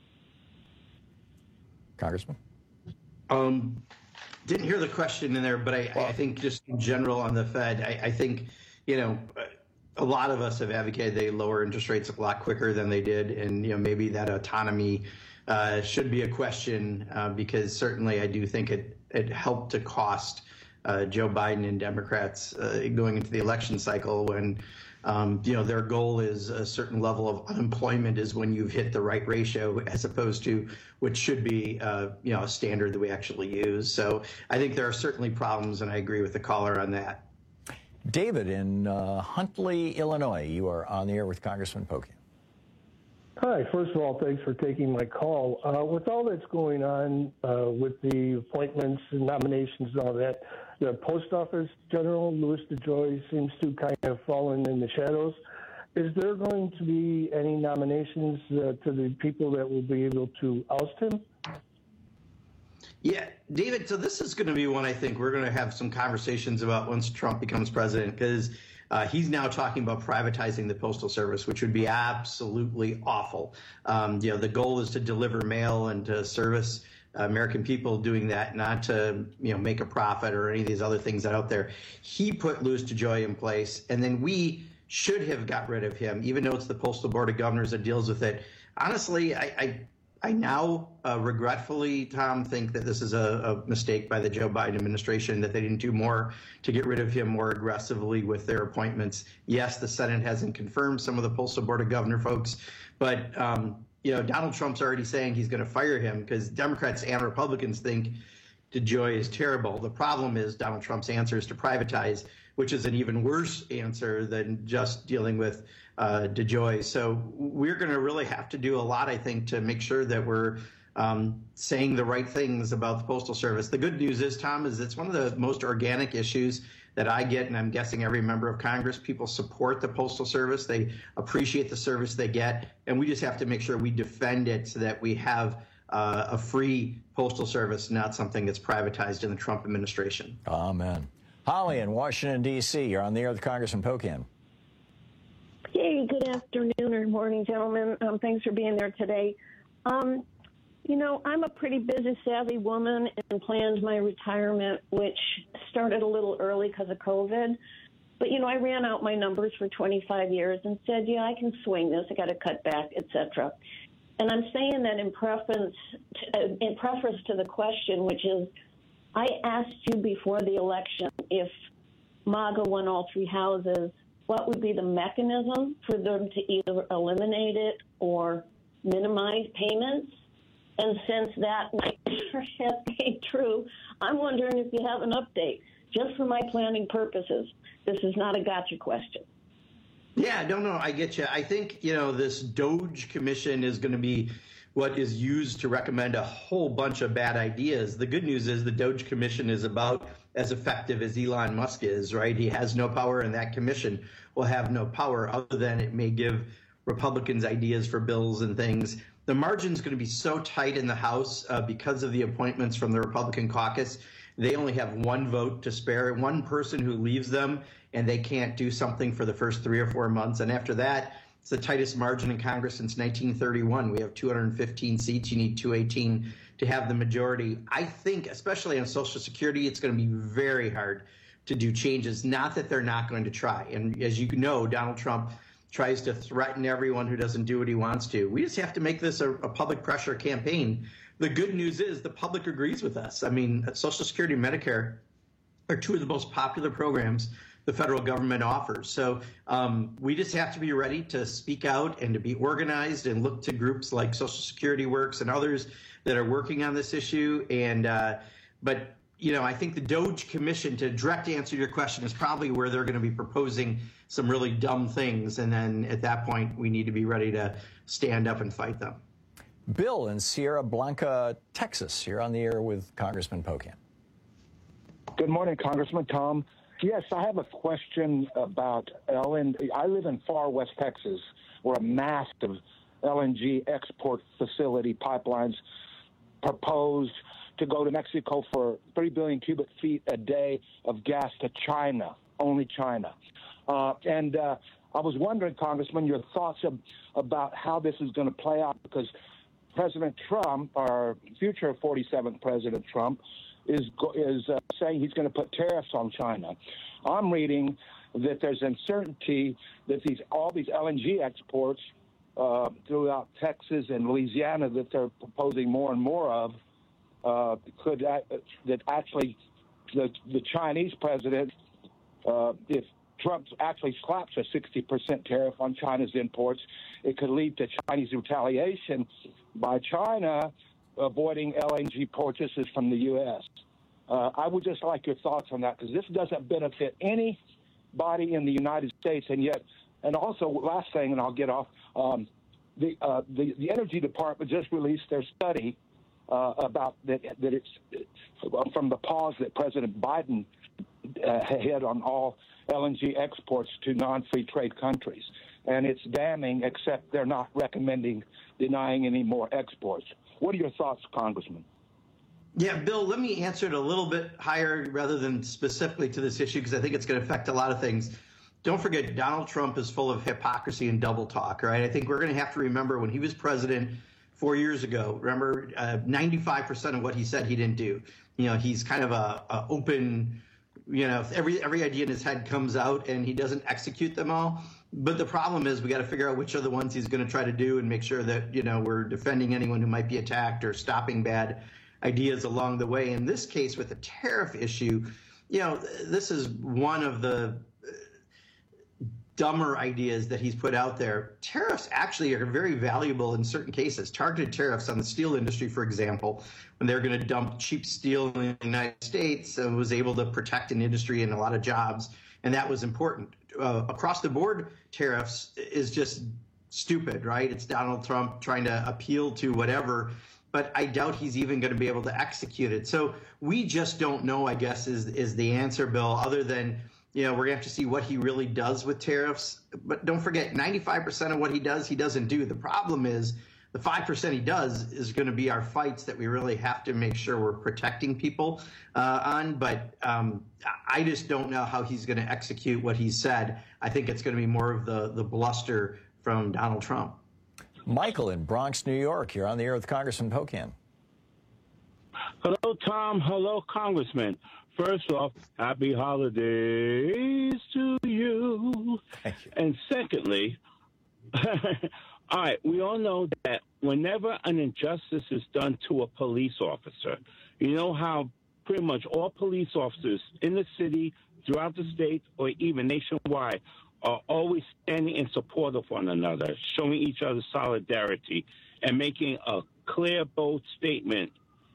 Congressman? Um, didn't hear the question in there, but I, I think just in general on the Fed, I, I think, you know, a lot of us have advocated they lower interest rates a lot quicker than they did. And, you know, maybe that autonomy uh, should be a question uh, because certainly I do think it, it helped to cost uh, Joe Biden and Democrats uh, going into the election cycle when, um, you know, their goal is a certain level of unemployment is when you've hit the right ratio as opposed to what should be, uh, you know, a standard that we actually use. So I think there are certainly problems, and I agree with the caller on that. David in uh, Huntley, Illinois. You are on the air with Congressman Pocan. Hi. First of all, thanks for taking my call. Uh, with all that's going on uh, with the appointments and nominations and all that, the Post Office General, Louis DeJoy, seems to kind of fallen in the shadows. Is there going to be any nominations uh, to the people that will be able to oust him? Yeah, David, so this is going to be one I think we're going to have some conversations about once Trump becomes president, because uh, he's now talking about privatizing the Postal Service, which would be absolutely awful. Um, you know, the goal is to deliver mail and to service American people doing that, not to, you know, make a profit or any of these other things out there. He put Louis DeJoy in place, and then we should have got rid of him, even though it's the Postal Board of Governors that deals with it. Honestly, I, I I now uh, regretfully, Tom, think that this is a, a mistake by the Joe Biden administration, that they didn't do more to get rid of him more aggressively with their appointments. Yes, the Senate hasn't confirmed some of the Postal Board of Governor folks, but um, you know, Donald Trump's already saying he's going to fire him because Democrats and Republicans think DeJoy is terrible. The problem is Donald Trump's answer is to privatize, which is an even worse answer than just dealing with uh, DeJoy. So we're going to really have to do a lot, I think, to make sure that we're um, saying the right things about the Postal Service. The good news is, Tom, is it's one of the most organic issues that I get, and I'm guessing every member of Congress. People support the Postal Service. They appreciate the service they get, and we just have to make sure we defend it so that we have uh, a free Postal Service, not something that's privatized in the Trump administration. Amen. Holly in Washington, D C You're on the air with Congressman Pocan. Hey, good afternoon or morning, gentlemen. Um, thanks for being there today. Um, you know, I'm a pretty business savvy woman and planned my retirement, which started a little early because of COVID. But, you know, I ran out my numbers for twenty-five years and said, yeah, I can swing this. I got to cut back, et cetera. And I'm saying that in preference, to, in preference to the question, which is, I asked you before the election if MAGA won all three houses, what would be the mechanism for them to either eliminate it or minimize payments? And since that might have been true, I'm wondering if you have an update, just for my planning purposes. This is not a gotcha question. Yeah, no, no, I get you. I think, you know, this Doge Commission is going to be what is used to recommend a whole bunch of bad ideas. The good news is the Doge Commission is about as effective as Elon Musk is, right? He has no power, and that commission will have no power other than it may give Republicans ideas for bills and things. The margin's going to be so tight in the House uh, because of the appointments from the Republican caucus. They only have one vote to spare, one person who leaves them, and they can't do something for the first three or four months. And after that, it's the tightest margin in Congress since nineteen thirty-one. We have two hundred fifteen seats. You need two eighteen to have the majority. I think, especially on Social Security, it's going to be very hard to do changes. Not that they're not going to try. And as you know, Donald Trump tries to threaten everyone who doesn't do what he wants to. We just have to make this a, a public pressure campaign. The good news is the public agrees with us. I mean, Social Security and Medicare are two of the most popular programs the federal government offers. So um, we just have to be ready to speak out and to be organized and look to groups like Social Security Works and others that are working on this issue. And uh, but, you know, I think the Doge Commission, to direct answer your question, is probably where they're going to be proposing some really dumb things. And then at that point, we need to be ready to stand up and fight them. Bill in Sierra Blanca, Texas. You're on the air with Congressman Pocan. Good morning, Congressman Tom. Yes, I have a question about L N G. I live in far west Texas, where a massive L N G export facility pipelines proposed to go to Mexico for three billion cubic feet a day of gas to China, only China. Uh, and uh, I was wondering, Congressman, your thoughts of, about how this is going to play out, because President Trump, our future forty-seventh President Trump, is is uh, saying he's going to put tariffs on China. I'm reading that there's uncertainty that these all these L N G exports uh, throughout Texas and Louisiana that they're proposing more and more of uh, could uh, that actually the the Chinese president, uh, if Trump actually slaps a sixty percent tariff on China's imports, it could lead to Chinese retaliation by China avoiding L N G purchases from the U S. Uh, I would just like your thoughts on that, because this doesn't benefit anybody in the United States. And yet, and also, last thing, and I'll get off, um, the, uh, the the Energy Department just released their study uh, about that, that it's, it's from the pause that President Biden uh, had on all L N G exports to non-free trade countries. And it's damning, except they're not recommending denying any more exports. What are your thoughts, Congressman? Yeah, Bill, let me answer it a little bit higher rather than specifically to this issue, because I think it's going to affect a lot of things. Don't forget, Donald Trump is full of hypocrisy and double talk, right? I think we're going to have to remember when he was president four years ago, remember, uh, ninety-five percent of what he said he didn't do. You know, he's kind of a, a open, you know, every every idea in his head comes out and he doesn't execute them all. But the problem is we got to figure out which are the ones he's going to try to do and make sure that, you know, we're defending anyone who might be attacked or stopping bad ideas along the way. In this case, with the tariff issue, you know, this is one of the dumber ideas that he's put out there. Tariffs actually are very valuable in certain cases. Targeted tariffs on the steel industry, for example, when they're going to dump cheap steel in the United States, and was able to protect an industry and a lot of jobs, and that was important. Uh, across the board tariffs is just stupid, right? It's Donald Trump trying to appeal to whatever, but I doubt he's even going to be able to execute it. So we just don't know, I guess, is is the answer, Bill, other than, you know, we're going to have to see what he really does with tariffs. But don't forget, ninety-five percent of what he does, he doesn't do. The problem is the five percent he does is going to be our fights that we really have to make sure we're protecting people uh, on. But um, I just don't know how he's going to execute what he said. I think it's going to be more of the, the bluster from Donald Trump. Michael in Bronx, New York. You're on the air with Congressman Pocan. Hello, Tom. Hello, Congressman. First off, happy holidays to you. Thank you. And secondly, All right, we all know that whenever an injustice is done to a police officer, you know how pretty much all police officers in the city, throughout the state, or even nationwide are always standing in support of one another, showing each other solidarity, and making a clear, bold statement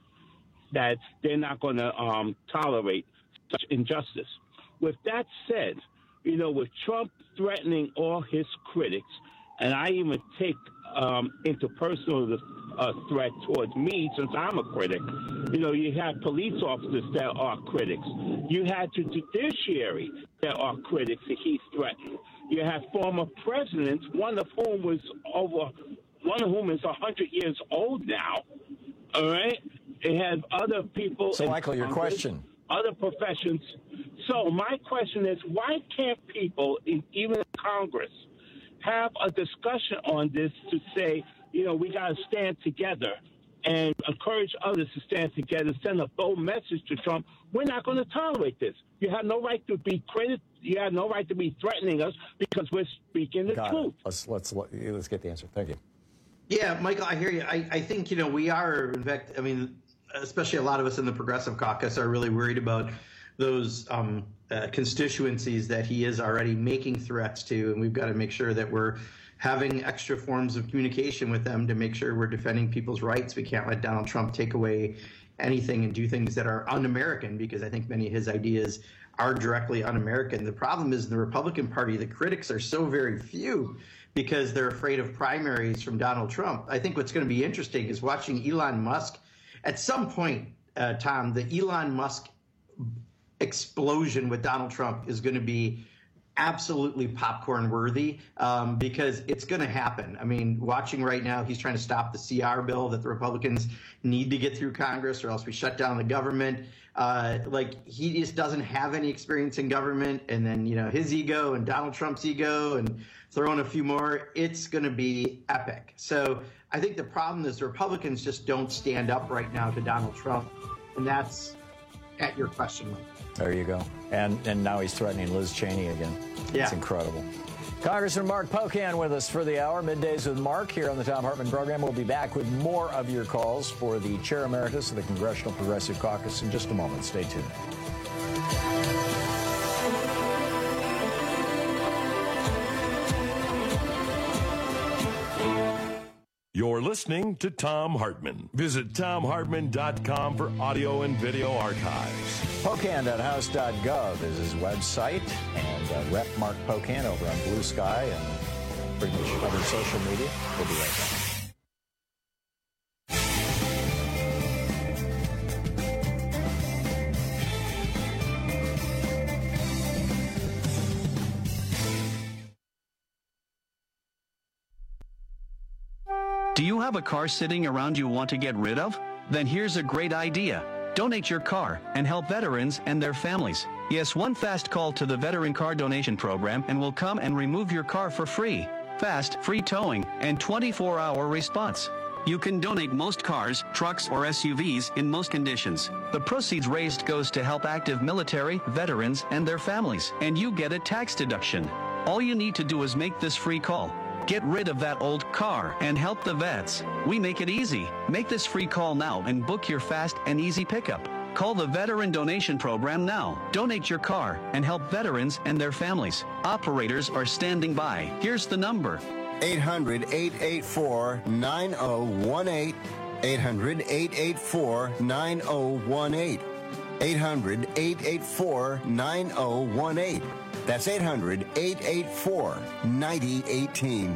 that they're not going to um, tolerate such injustice. With that said, you know, with Trump threatening all his critics, and I even take um, interpersonal uh, threat towards me since I'm a critic. You know, you have police officers that are critics. You had the judiciary that are critics that he's threatened. You have former presidents, one of whom was over, one of whom is one hundred years old now. All right? They have other people. So, Michael, your Congress, question. Other professions. So my question is, why can't people, in, even in Congress, have a discussion on this to say, you know, we got to stand together and encourage others to stand together, send a bold message to Trump. We're not going to tolerate this. You have no right to be critical. You have no right to be threatening us because we're speaking the Got truth. it. Let's, let's, let's get the answer. Thank you. Yeah, Michael, I hear you. I, I think, you know, we are, in fact, I mean, especially a lot of us in the Progressive Caucus are really worried about those um, uh, constituencies that he is already making threats to, and we've got to make sure that we're having extra forms of communication with them to make sure we're defending people's rights. We can't let Donald Trump take away anything and do things that are un-American, because I think many of his ideas are directly un-American. The problem is in the Republican Party, the critics are so very few because they're afraid of primaries from Donald Trump. I think what's going to be interesting is watching Elon Musk. At some point, uh, Tom, the Elon Musk explosion with Donald Trump is going to be absolutely popcorn worthy um, because it's going to happen. I mean, watching right now, he's trying to stop the C R bill that the Republicans need to get through Congress, or else we shut down the government. Uh, like, he just doesn't have any experience in government. And then, you know, his ego and Donald Trump's ego and throw in a few more, it's going to be epic. So I think the problem is the Republicans just don't stand up right now to Donald Trump. And that's at your question, Mike. There you go. And and now he's threatening Liz Cheney again. Yeah. It's incredible. Congressman Mark Pocan with us for the hour. Middays with Mark here on the Thom Hartmann program. We'll be back with more of your calls for the Chair Emeritus of the Congressional Progressive Caucus in just a moment. Stay tuned. You're listening to Thom Hartmann. Visit Thom Hartmann dot com for audio and video archives. Pocan dot house dot gov is his website. And uh, Rep Mark Pocan over on Blue Sky and pretty much other social media. We'll be right back. Do you have a car sitting around you want to get rid of? Then here's a great idea. Donate your car and help veterans and their families. Yes, one fast call to the Veteran Car Donation Program and we'll come and remove your car for free. Fast, free towing, and twenty-four hour response. You can donate most cars, trucks, or S U Vs in most conditions. The proceeds raised goes to help active military, veterans, and their families, and you get a tax deduction. All you need to do is make this free call. Get rid of that old car and help the vets. We make it easy. Make this free call now and book your fast and easy pickup. Call the Veteran Donation Program now. Donate your car and help veterans and their families. Operators are standing by. Here's the number. eight hundred, eight eight four, nine oh one eight. eight hundred, eight eight four, nine oh one eight. eight hundred, eight eight four, nine oh one eight. That's eight hundred, eight eight four, nine oh one eight.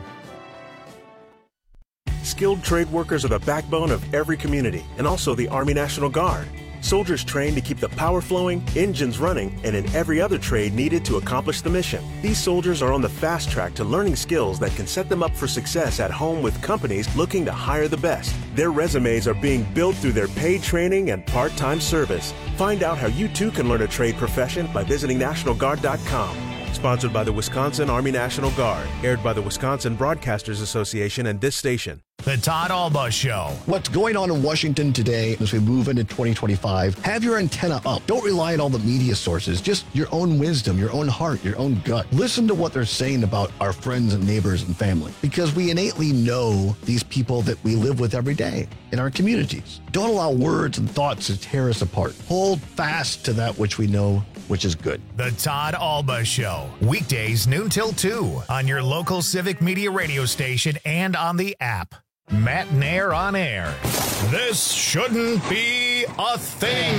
Skilled trade workers are the backbone of every community, and also the Army National Guard. Soldiers trained to keep the power flowing, engines running, and in every other trade needed to accomplish the mission. These soldiers are on the fast track to learning skills that can set them up for success at home with companies looking to hire the best. Their resumes are being built through their paid training and part-time service. Find out how you too can learn a trade profession by visiting National Guard dot com. Sponsored by the Wisconsin Army National Guard. Aired by the Wisconsin Broadcasters Association and this station. The Todd Alba Show. What's going on in Washington today as we move into twenty twenty-five? Have your antenna up. Don't rely on all the media sources. Just your own wisdom, your own heart, your own gut. Listen to what they're saying about our friends and neighbors and family, because we innately know these people that we live with every day in our communities. Don't allow words and thoughts to tear us apart. Hold fast to that which we know, which is good. The Todd Alba Show. Weekdays noon till two on your local Civic Media radio station and on the app. Matt Nair on air. This shouldn't be a thing.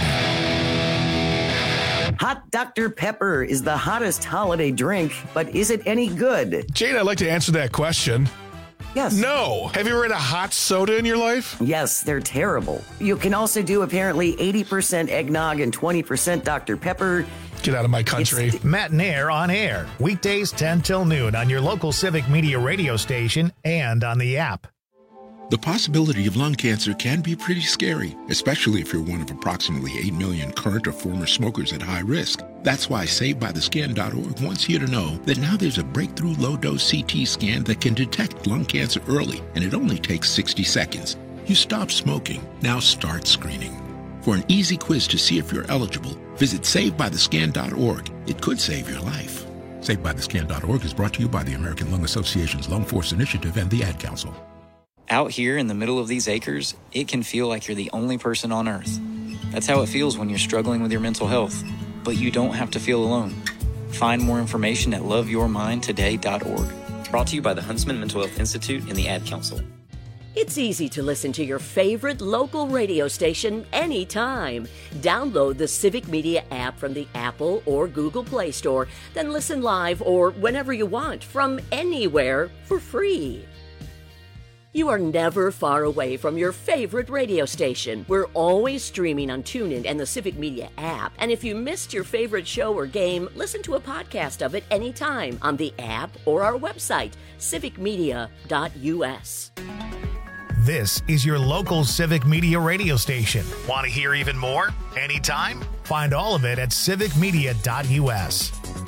Hot Doctor Pepper is the hottest holiday drink, but is it any good? Jane, I'd like to answer that question. Yes. No. Have you ever had a hot soda in your life? Yes, they're terrible. You can also do apparently eighty percent eggnog and twenty percent Doctor Pepper. Get out of my country. It's Matt Nair on air. Weekdays ten till noon on your local Civic Media radio station and on the app. The possibility of lung cancer can be pretty scary, especially if you're one of approximately eight million current or former smokers at high risk. That's why Saved By The Scan dot org wants you to know that now there's a breakthrough low-dose C T scan that can detect lung cancer early, and it only takes sixty seconds. You stop smoking, now start screening. For an easy quiz to see if you're eligible, visit Saved By The Scan dot org. It could save your life. Saved By The Scan dot org is brought to you by the American Lung Association's Lung Force Initiative and the Ad Council. Out here in the middle of these acres, it can feel like you're the only person on Earth. That's how it feels when you're struggling with your mental health. But you don't have to feel alone. Find more information at love your mind today dot org. Brought to you by the Huntsman Mental Health Institute and the Ad Council. It's easy to listen to your favorite local radio station anytime. Download the Civic Media app from the Apple or Google Play Store, then listen live or whenever you want from anywhere for free. You are never far away from your favorite radio station. We're always streaming on TuneIn and the Civic Media app. And if you missed your favorite show or game, listen to a podcast of it anytime on the app or our website, civic media dot u s. This is your local Civic Media radio station. Want to hear even more? Anytime? Find all of it at civic media dot u s.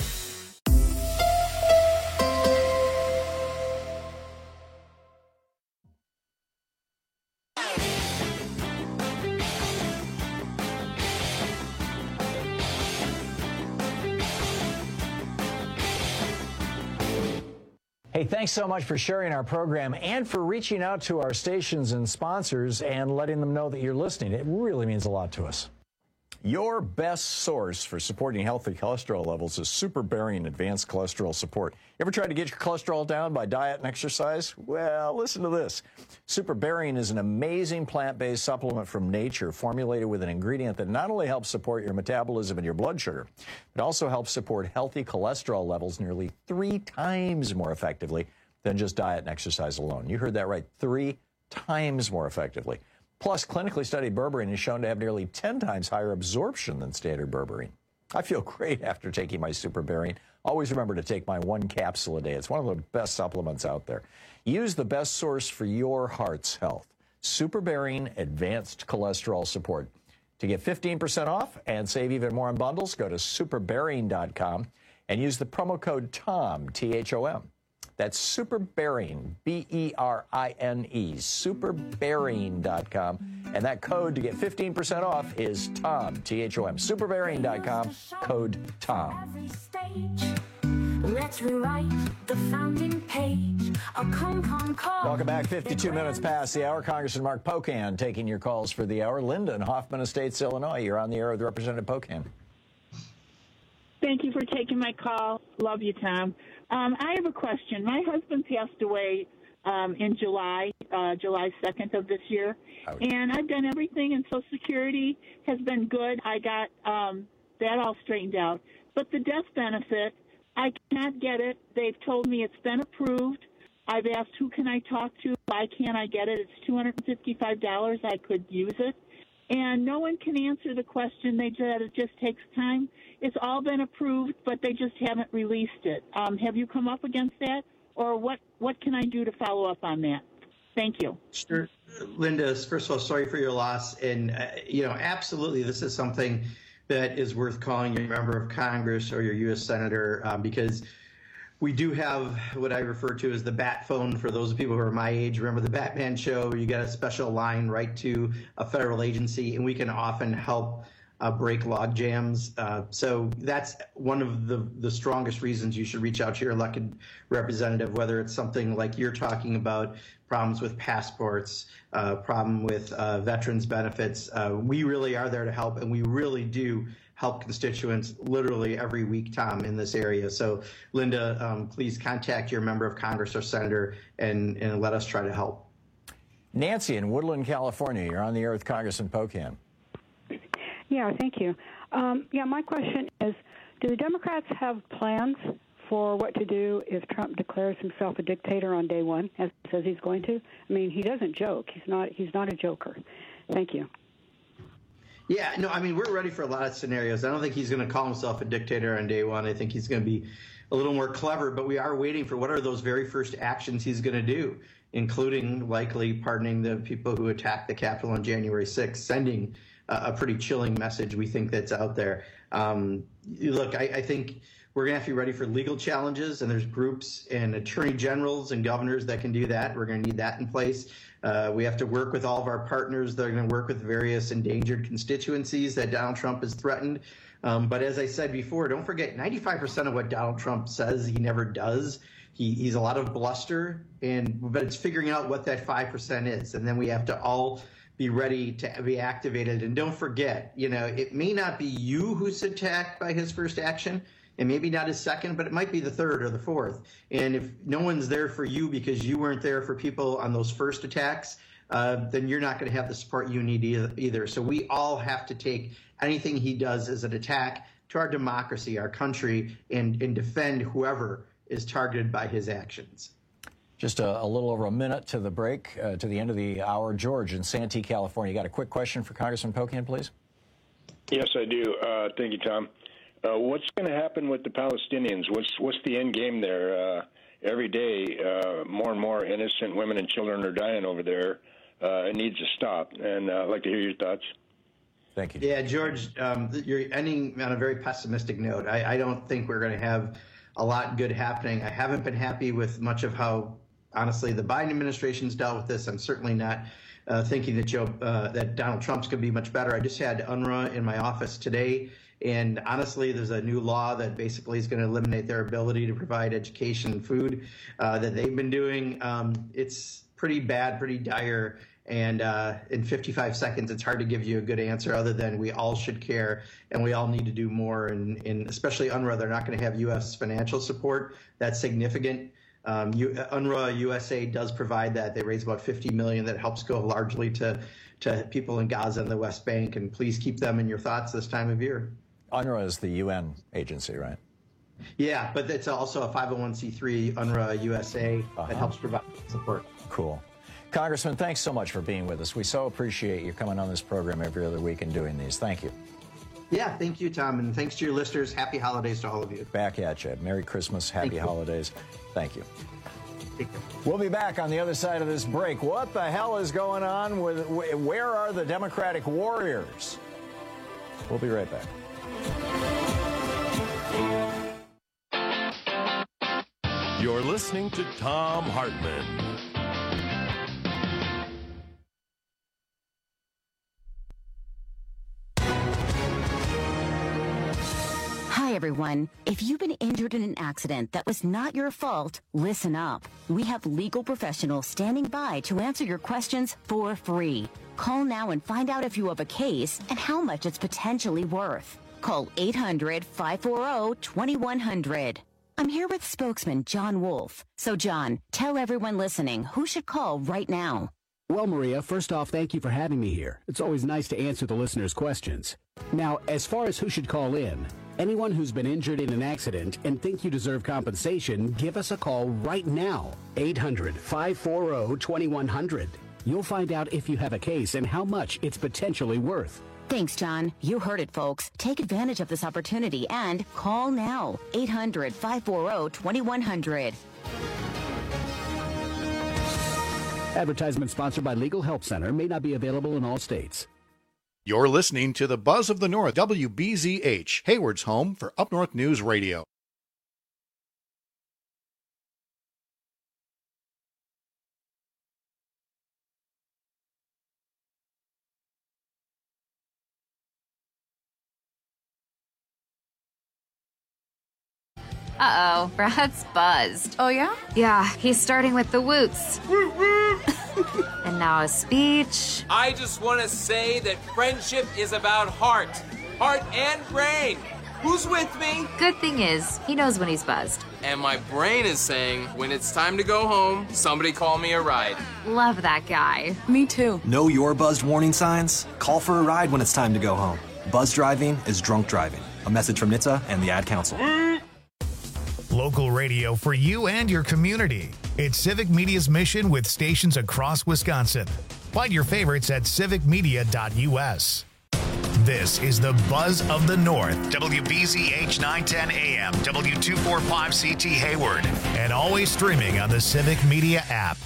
Hey, thanks so much for sharing our program and for reaching out to our stations and sponsors and letting them know that you're listening. It really means a lot to us. Your best source for supporting healthy cholesterol levels is Super Barium Advanced Cholesterol Support. Ever tried to get your cholesterol down by diet and exercise? Well, listen to this. Super Barium is an amazing plant-based supplement from nature formulated with an ingredient that not only helps support your metabolism and your blood sugar, but also helps support healthy cholesterol levels nearly three times more effectively than just diet and exercise alone. You heard that right, three times more effectively. Plus, clinically studied berberine is shown to have nearly ten times higher absorption than standard berberine. I feel great after taking my Super Barium. Always remember to take my one capsule a day. It's one of the best supplements out there. Use the best source for your heart's health. Super Barium Advanced Cholesterol Support. To get fifteen percent off and save even more on bundles, go to super barium dot com and use the promo code TOM, T H O M. That's Super Barium, B E R I N E, super barium dot com. And that code to get fifteen percent off is TOM, T H O M, super barium dot com, code TOM. Let's rewrite the founding page. I'll come, come, come. Welcome back. fifty-two minutes past the hour. Congressman Mark Pocan taking your calls for the hour. Linda in Hoffman Estates, Illinois. You're on the air with Representative Pocan. Thank you for taking my call. Love you, Tom. Um, I have a question. My husband passed away um, in July, uh, July second of this year, Ouch. And I've done everything, and Social Security has been good. I got um, that all straightened out. But the death benefit, I cannot get it. They've told me it's been approved. I've asked who can I talk to. Why can't I get it? It's two hundred fifty-five dollars. I could use it. And no one can answer the question. They said it just takes time. It's all been approved, but they just haven't released it. Um, have you come up against that? Or what, what can I do to follow up on that? Thank you. Sure. Linda, first of all, sorry for your loss. And, uh, you know, absolutely, this is something that is worth calling your member of Congress or your U S Senator um, because we do have what I refer to as the bat phone for those people who are my age. Remember the Batman show where you get a special line right to a federal agency, and we can often help uh, break log jams. Uh, so that's one of the, the strongest reasons you should reach out to your elected representative, whether it's something like you're talking about, problems with passports, uh, problem with uh, veterans benefits. Uh, we really are there to help, and we really do help constituents literally every week, Tom, in this area. So, Linda, um, please contact your member of Congress or senator and, and let us try to help. Nancy in Woodland, California. You're on the air with Congressman Pocan. Yeah, thank you. Um, yeah, my question is, do the Democrats have plans for what to do if Trump declares himself a dictator on day one, as he says he's going to? I mean, he doesn't joke. He's not, he's not a joker. Thank you. Yeah, no, I mean, we're ready for a lot of scenarios. I don't think he's going to call himself a dictator on day one. I think he's going to be a little more clever, but we are waiting for what are those very first actions he's going to do, including likely pardoning the people who attacked the Capitol on January sixth, sending uh, a pretty chilling message we think that's out there. Um, look, I, I think we're going to have to be ready for legal challenges, and there's groups and attorney generals and governors that can do that. We're going to need that in place. Uh, we have to work with all of our partners that are going to work with various endangered constituencies that Donald Trump has threatened. Um, but as I said before, don't forget, ninety-five percent of what Donald Trump says, he never does. He, he's a lot of bluster, and but it's figuring out what that five percent is. And then we have to all be ready to be activated. And don't forget, you know, it may not be you who's attacked by his first action, and maybe not his second, but it might be the third or the fourth. And if no one's there for you because you weren't there for people on those first attacks, uh, then you're not going to have the support you need either. So we all have to take anything he does as an attack to our democracy, our country, and, and defend whoever is targeted by his actions. Just a, a little over a minute to the break, uh, to the end of the hour. George in Santee, California. You got a quick question for Congressman Pocan, please? Yes, I do. Uh, thank you, Tom. Uh, what's going to happen with the Palestinians? What's what's the end game there? Uh, every day, uh, more and more innocent women and children are dying over there. Uh, it needs to stop. And uh, I'd like to hear your thoughts. Thank you. Yeah, George, um, you're ending on a very pessimistic note. I, I don't think we're going to have a lot good happening. I haven't been happy with much of how, honestly, the Biden administration's dealt with this. I'm certainly not uh, thinking that Joe, uh, that Donald Trump's going to be much better. I just had U N R W A in my office today. And honestly, there's a new law that basically is going to eliminate their ability to provide education and food uh, that they've been doing. Um, it's pretty bad, pretty dire. And uh, in fifty-five seconds, it's hard to give you a good answer other than we all should care and we all need to do more. And, and especially U N R W A, they're not going to have U S financial support. That's significant. Um, U N R W A U S A does provide that. They raise about fifty million dollars that helps go largely to, to people in Gaza and the West Bank. And please keep them in your thoughts this time of year. U N R W A is the U N agency, right? Yeah, but it's also a five oh one c three, U N R W A U S A, uh-huh. that helps provide support. Cool. Congressman, thanks so much for being with us. We so appreciate you coming on this program every other week and doing these. Thank you. Yeah, thank you, Tom, and thanks to your listeners. Happy holidays to all of you. Back at you. Merry Christmas. Happy thank holidays. Thank you. Thank you. We'll be back on the other side of this break. What the hell is going on with, where are the Democratic warriors? We'll be right back. You're listening to Thom Hartmann. Hi, everyone. If you've been injured in an accident that was not your fault, listen up. We have legal professionals standing by to answer your questions for free. Call now and find out if you have a case and how much it's potentially worth. Call eight hundred, five four zero, two one zero zero. I'm here with spokesman John Wolf. So, John, tell everyone listening who should call right now. Well, Maria, first off, thank you for having me here. It's always nice to answer the listeners' questions. Now, as far as who should call in, anyone who's been injured in an accident and think you deserve compensation, give us a call right now. eight hundred, five four zero, two one zero zero. You'll find out if you have a case and how much it's potentially worth. Thanks, John. You heard it, folks. Take advantage of this opportunity and call now. eight hundred, five four zero, two one zero zero. Advertisement sponsored by Legal Help Center. May not be available in all states. You're listening to the Buzz of the North, W B Z H, Hayward's home for Up North News Radio. Uh-oh, Brad's buzzed. Oh, yeah? Yeah, he's starting with the woots. And now a speech. I just want to say that friendship is about heart. Heart and brain. Who's with me? Good thing is, he knows when he's buzzed. And my brain is saying, when it's time to go home, somebody call me a ride. Love that guy. Me too. Know your buzzed warning signs? Call for a ride when it's time to go home. Buzz driving is drunk driving. A message from N H T S A and the Ad Council. Local radio for you and your community. It's Civic Media's mission with stations across Wisconsin. Find your favorites at civic media dot u s. This is the Buzz of the North, W B Z H nine ten A M, W two forty-five C T Hayward, and always streaming on the Civic Media app.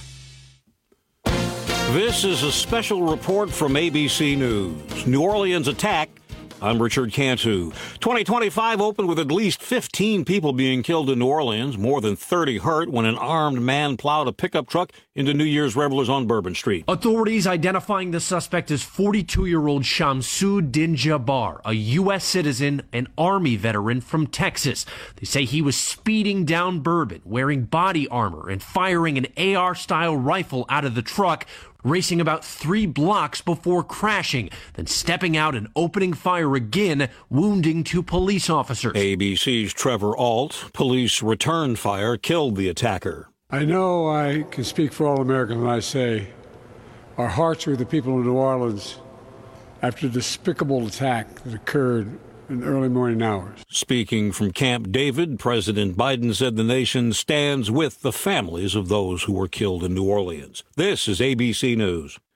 This is a special report from A B C News. New Orleans attack. I'm Richard Cantu. twenty twenty-five opened with at least fifteen people being killed in New Orleans, more than thirty hurt when an armed man plowed a pickup truck into New Year's revelers on Bourbon Street. Authorities identifying the suspect as forty-two-year-old Shamsu Din Jabbar, a U S citizen and Army veteran from Texas. They say he was speeding down Bourbon, wearing body armor and firing an A R-style rifle out of the truck, racing about three blocks before crashing, then stepping out and opening fire again, wounding two police officers. A B C's Trevor Ault. Police returned fire, killed the attacker. I know I can speak for all Americans when I say our hearts are with the people of New Orleans after the despicable attack that occurred in the early morning hours. Speaking from Camp David, President Biden said the nation stands with the families of those who were killed in New Orleans. This is A B C News.